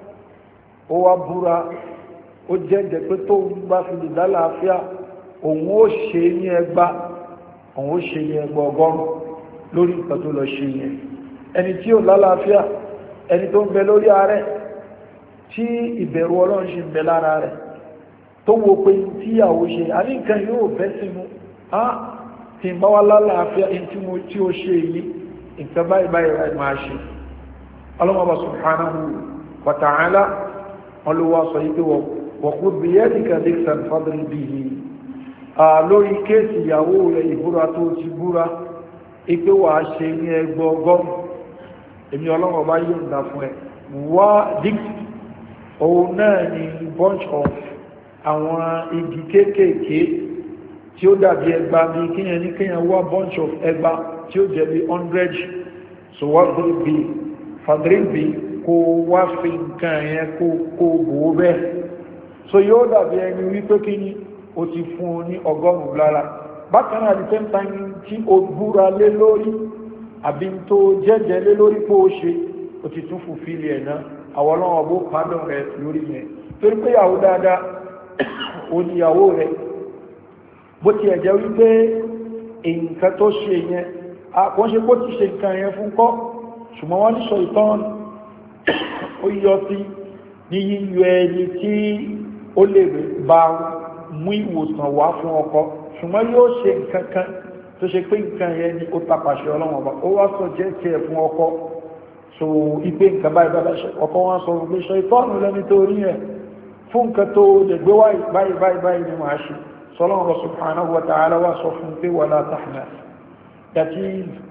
ó wá búra ó jẹ́jẹ́ pé tóun bá fi lè lálàáfíà òun ó ṣe ní ẹgbá òun ó ṣe ní ẹgbá ọgọ́rùn lórí nǹkan tó lọ ṣe yẹn ẹni tí ó lálàáfíà ẹni tó ń bẹ lórí ààrẹ tí ìbẹ̀rù Ọlọ́run ṣe ń bẹ lára rẹ̀ tó wo pé tíyàwó ṣe àní nǹkan yóò bẹ́ sínú á tí ń bá wá lálàáfíà tí ó ṣe yìí nǹkan báyìí báyìí ráì máa ṣe ọlọ́mọba subhanahu wa ta'ala wọn ló wá sọ yìí pé wa khudh bi yadika diksan fadrib bihi lórí kéèsì ìyàwó rẹ̀ ìbúra tó ti búra ipé wà ṣe ní ẹgbọ́ ọgọ́rùn èmi ọlọ́mọba yóò ń dá fún ẹ wá dik òun náà ni bunch of àwọn igi kéékèèké tí ó dàbí ẹgbà bí kíyàn ní kíyàn wá bunch of ẹgbà tí ó jẹ́ bí hundred so wá drip bí fadrip bí kó wá fi nǹkan yẹn kó kó bò bẹ́ẹ̀ so yóò dàbí ẹni wípé kí ni ó ti fún un ní ọgọ́rùn-ún lára bákan náà at the same time tí ó búra lé lórí àbí tó jẹ́jẹ́ lé lórí pé ó ṣe ó ti tún fún fílì ẹ̀ náà àwọn ọlọ́wọ́ bó pàdán rẹ̀ lórí yẹn torí pé ìyàwó dáadáa ó ní ìyàwó rẹ̀ bó ti ẹ̀jẹ̀ wípé nǹkan tó ṣe yẹn àkọ́ ṣe kó ti ṣe nǹkan yẹn fún kọ́ ṣùgbọ́n wọ́n ní sọ ìtàn ó yọ sí ní yíyọ ẹni tí ó lè bá mú ìwòsàn wá fún ọkọ ṣùgbọ́n yóò ṣe nǹkan kan tó ṣe pé nǹkan yẹn ni ó tapàṣẹ ọlọ́wọ́n ọba ó wá sọ jẹ́ tiẹ̀ fún ọkọ so ipe nǹkan báyìí bá ṣe ọkọ wọn sọ pé ṣe ìtọ́nù lẹ́ni tó rí ẹ̀ fún nǹkan tó lè gbé wáyé báyìí báyìí báyìí ni màá ṣe sọlọ́wọ́n subhanahu wa ta'ala wá sọ fún pé wala tahna dàtí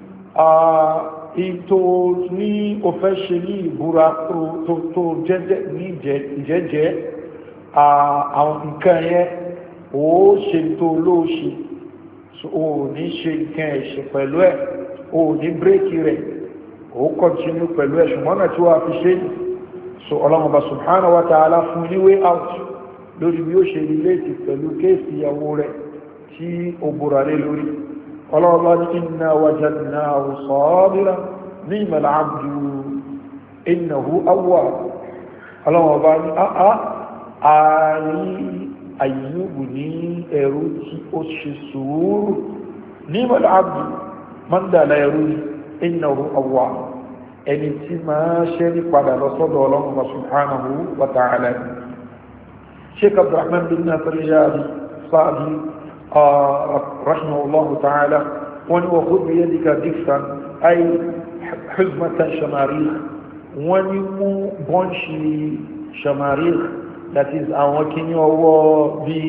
ìtò ní o fẹ́ ṣe ní ìbúra tó jẹ́jẹ́ ní ìjẹ́jẹ́ àwọn nǹkan yẹn ó ṣe tó lóòṣe o ní ṣe nǹkan ẹ̀ṣẹ̀ pẹ̀lú ẹ̀ o ní bírèkì rẹ̀ ó kọ́ntínú pẹ̀lú ẹ̀ ṣùgbọ́n náà tí wà fi ṣe so ọlọ́mọba subhanahu wa ta'ala fún ní way out lórí bí ó ṣe relate pẹ̀lú kéèsì ìyàwó rẹ̀ tí ó búra lé lórí ọlọ́ọ̀lọ́ ní inna wajadnahu sabiran ni'mal abdu innahu awwab ọlọ́ọ̀bá ní àá ààrí Ayyubu ní ẹrú tí ó ṣe sùúrù ni'mal abdu mọ́ndàlá ẹrú innahu awwab ẹni tí máa ṣe ní padà lọ́sọ́dọ̀ ọlọ́ọ̀bá subhanahu wa ta'ala Sheikh Abdurrahman bin Nasir Sa'di رحمه الله تعالى وخذ بيدك دفا أي حزمة شماريخ ونمو بونشي شماريخ that is àwọn kìíní ọwọ́ bí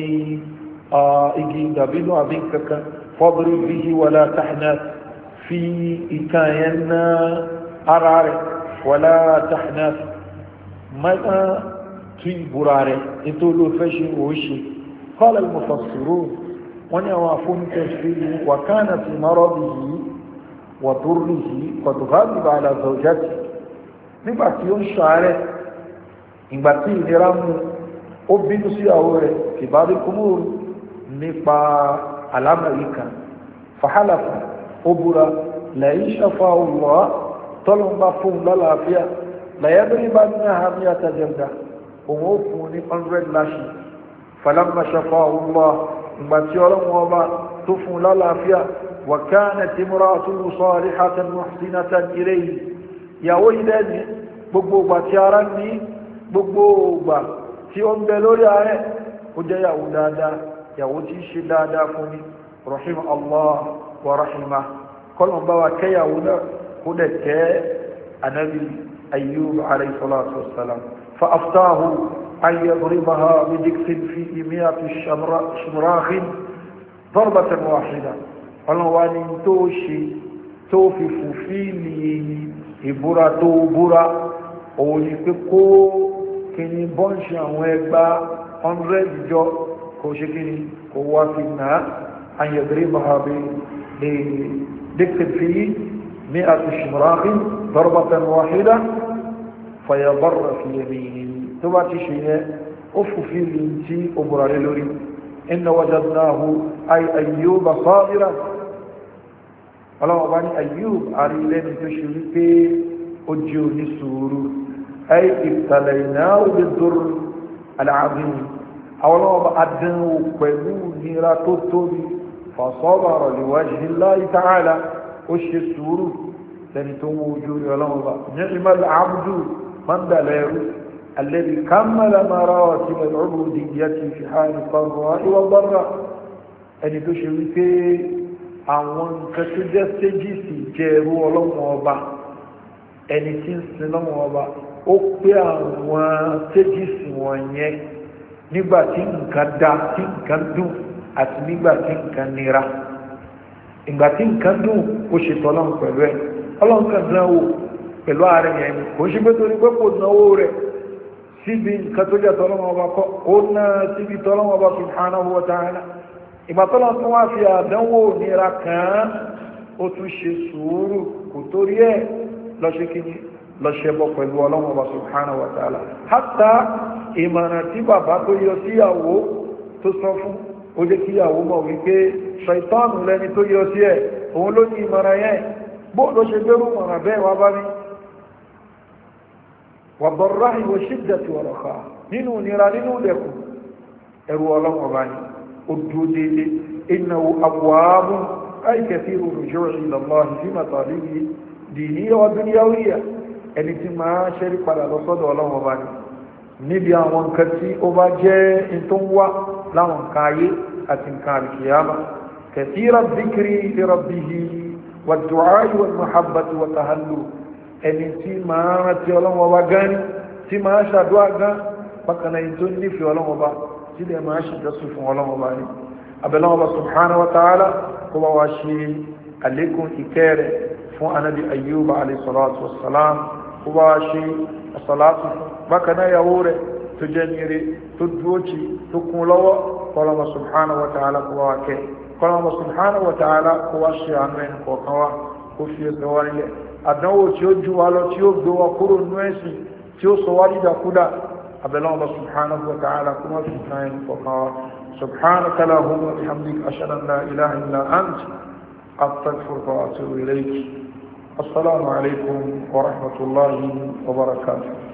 igi dàbínú àbínkaka فاضرب به ولا تحنث في ìkànnà ara rẹ̀ ولا تحنث ماذا تبرا rẹ̀ nítorí ló fẹ́ ṣe òṣè قال المفسرون wọ́n ní àwọn afúnitẹ̀ sí wàkánà ti márọ́bì yìí wàdúrú yìí pàtàkì bá aláàzọ̀jáde nígbàtí ó ń ṣàárẹ̀ ìgbàtí ìnira mú ó bínú sí àwọ̀ rẹ̀ ìbárí kúmùrù nípa alámàríkà fàhálàfà ó búra lẹ́yìn ṣàfà òwúrọ̀ tọ́lọ́mbà fún lọ́láàfíà lẹ́yẹ́bìrì bá ní àhàmì àtàjẹ̀dà òun ó fún ní hundred láṣì falamma ṣàfà òwúrọ̀ ìgbàtí ọlọ́run ọba tó fún lálàáfíà wa kanat imra'atuhu salihatan muhsinatan ilayhi ìyàwó ilẹ̀ ní gbogbo ìgbà tí ara ní gbogbo ìgbà tí ó ń bẹ lórí ààrẹ ó jẹ́ ìyàwó dáadáa ìyàwó tí ṣe dáadáa fún ní rahim Allah wa rahima kọlọ̀n bá wa kẹyàwó náà kó dẹ̀ kẹ́ anabi Ayyub alayhi salatu wassalam fa aftahu أن يضربها بدكس في مئة شمراخ ضربة واحدة ọlọ́wà ní tó ṣe tó fi fùfíìlì ìbúra tó búra òun ni pé kó kí ní bọ́ǹṣì àwọn ẹgbà hundred jọ kò ṣe kí ní kò wá fi náà أن يضربها بدكس في مئة شمراخ ضربة واحدة فيضر في يمينه tó bá ti ṣe yẹn ó fòfin lè tí ó búra lé lórí inna wajadnahu ay Ayyuba sabiran ọlọ́wọ́ bá ní Ayyub àrílẹ́ni tó ṣe wípé ó jẹ́ oní sùúrù ay ibtalaynahu bid-durr al-azim àwọn ọlọ́wọ́ bá adánwò pẹ̀lú nira tó tóbi fa sabara li wajhi Allahi ta'ala ó ṣe sùúrù lẹ́ni tó wó ojú rí ọlọ́wọ́ bá ni'mal abdu mọ́ndàlẹ́rú الذي كمل مراتب العبودية في حال الضراء والضراء ẹni tó ṣe wípé àwọn nǹkan tó jẹ́ stéjìsì jẹ́ ẹrú ọlọ́wọ́n ọba ẹni tí ń sin lọ́wọ́n ọba ó pé àwọn stéjìsì wọ̀nyẹn nígbà tí nǹkan dá tí nǹkan dùn àti nígbà tí nǹkan nira ìgbà tí nǹkan dùn ó ṣe tọ́lọ́run pẹ̀lú ẹ̀ ọlọ́run kan dánwò pẹ̀lú ààrẹ yẹn kò ṣe pé torí pé kò náwó rẹ̀ síbi nǹkan tó jẹ́ tọ́lọ́wọ́ ọba kọ́ ó náà síbi tọ́lọ́wọ́ ọba subhanahu wa ta'ala ìgbà tó lọ́n tún wá fi àdánwò nira kan ó tún ṣe sùúrù kò torí ẹ̀ lọ́ṣẹ́ kíní lọ́ṣẹ́ bọ́ pẹ̀lú Ọlọ́hun Ọba subhanahu wa ta'ala hatta ìmọ̀ràn tí bàbá tó yọ síyàwó tó sọ fún ó jẹ́ kíyàwó mọ̀ wípé ṣàìtánù lẹ́ni tó yọ sí ẹ̀ òun ló ní ìmọ̀ràn yẹn bó ló ṣe gbérù mọ̀ràn bẹ́ẹ̀ wá bá mi wà bọ̀rọ̀ ìwò ṣídàtì ọ̀rọ̀ká nínú nira nínú lẹ́kù ẹrù Ọlọ́hun Ọba ni ó dúró déédé innahu awwabun ay kathiru rujui ila Allah fi matalibi diniyya wa dunyawiyya ẹni tí máa ṣẹ́rí padà lọ sọ́dọ̀ Ọlọ́hun Ọba ni níbi àwọn nǹkan tí ó bá jẹ́ in tó ń wá láwọn nǹkan ayé àti nǹkan alkiyama kathira dhikri li rabbihi wa du'a wa mahabbati wa tahallu ẹni tí máa rántí Ọlọ́hun Ọba gan ni tí máa ṣàdúrà gan bákan náà tó nífẹ̀ẹ́ Ọlọ́hun Ọba tí lè máa ṣe jọ́sùn fún Ọlọ́hun Ọba ni abẹ́lọ́wọ́ Ọba subhanahu wa ta'ala kó bá wá ṣe àlékún ìkẹ́ rẹ̀ fún anabi Ayyub alayhi salatu wassalam kó bá wá ṣe salatu bákan náà yàwó rẹ̀ tó jẹ́ nire tó dúóci tó kún lọ́wọ́ kọlọ́wọ́ subhanahu wa ta'ala kó bá wá kẹ́ kọlọ́wọ́ subhanahu wa ta'ala kó wá ṣe àánú ẹni kọ̀ọ̀kan wá kó fi ẹsẹ̀ wá nílẹ̀ àdánwò tí ó ju wa lọ tí ó gbé wa kúrò nú ẹ̀sìn tí ó sọ wá dídàkúdà abẹ́lọ́wọ́ subhanahu wa ta'ala kó wá fi kan ẹni kọ̀ọ̀kan wá سبحانك اللهم وبحمدك أشهد أن لا إله إلا أنت أستغفرك وأتوب إليك السلام عليكم ورحمة الله وبركاته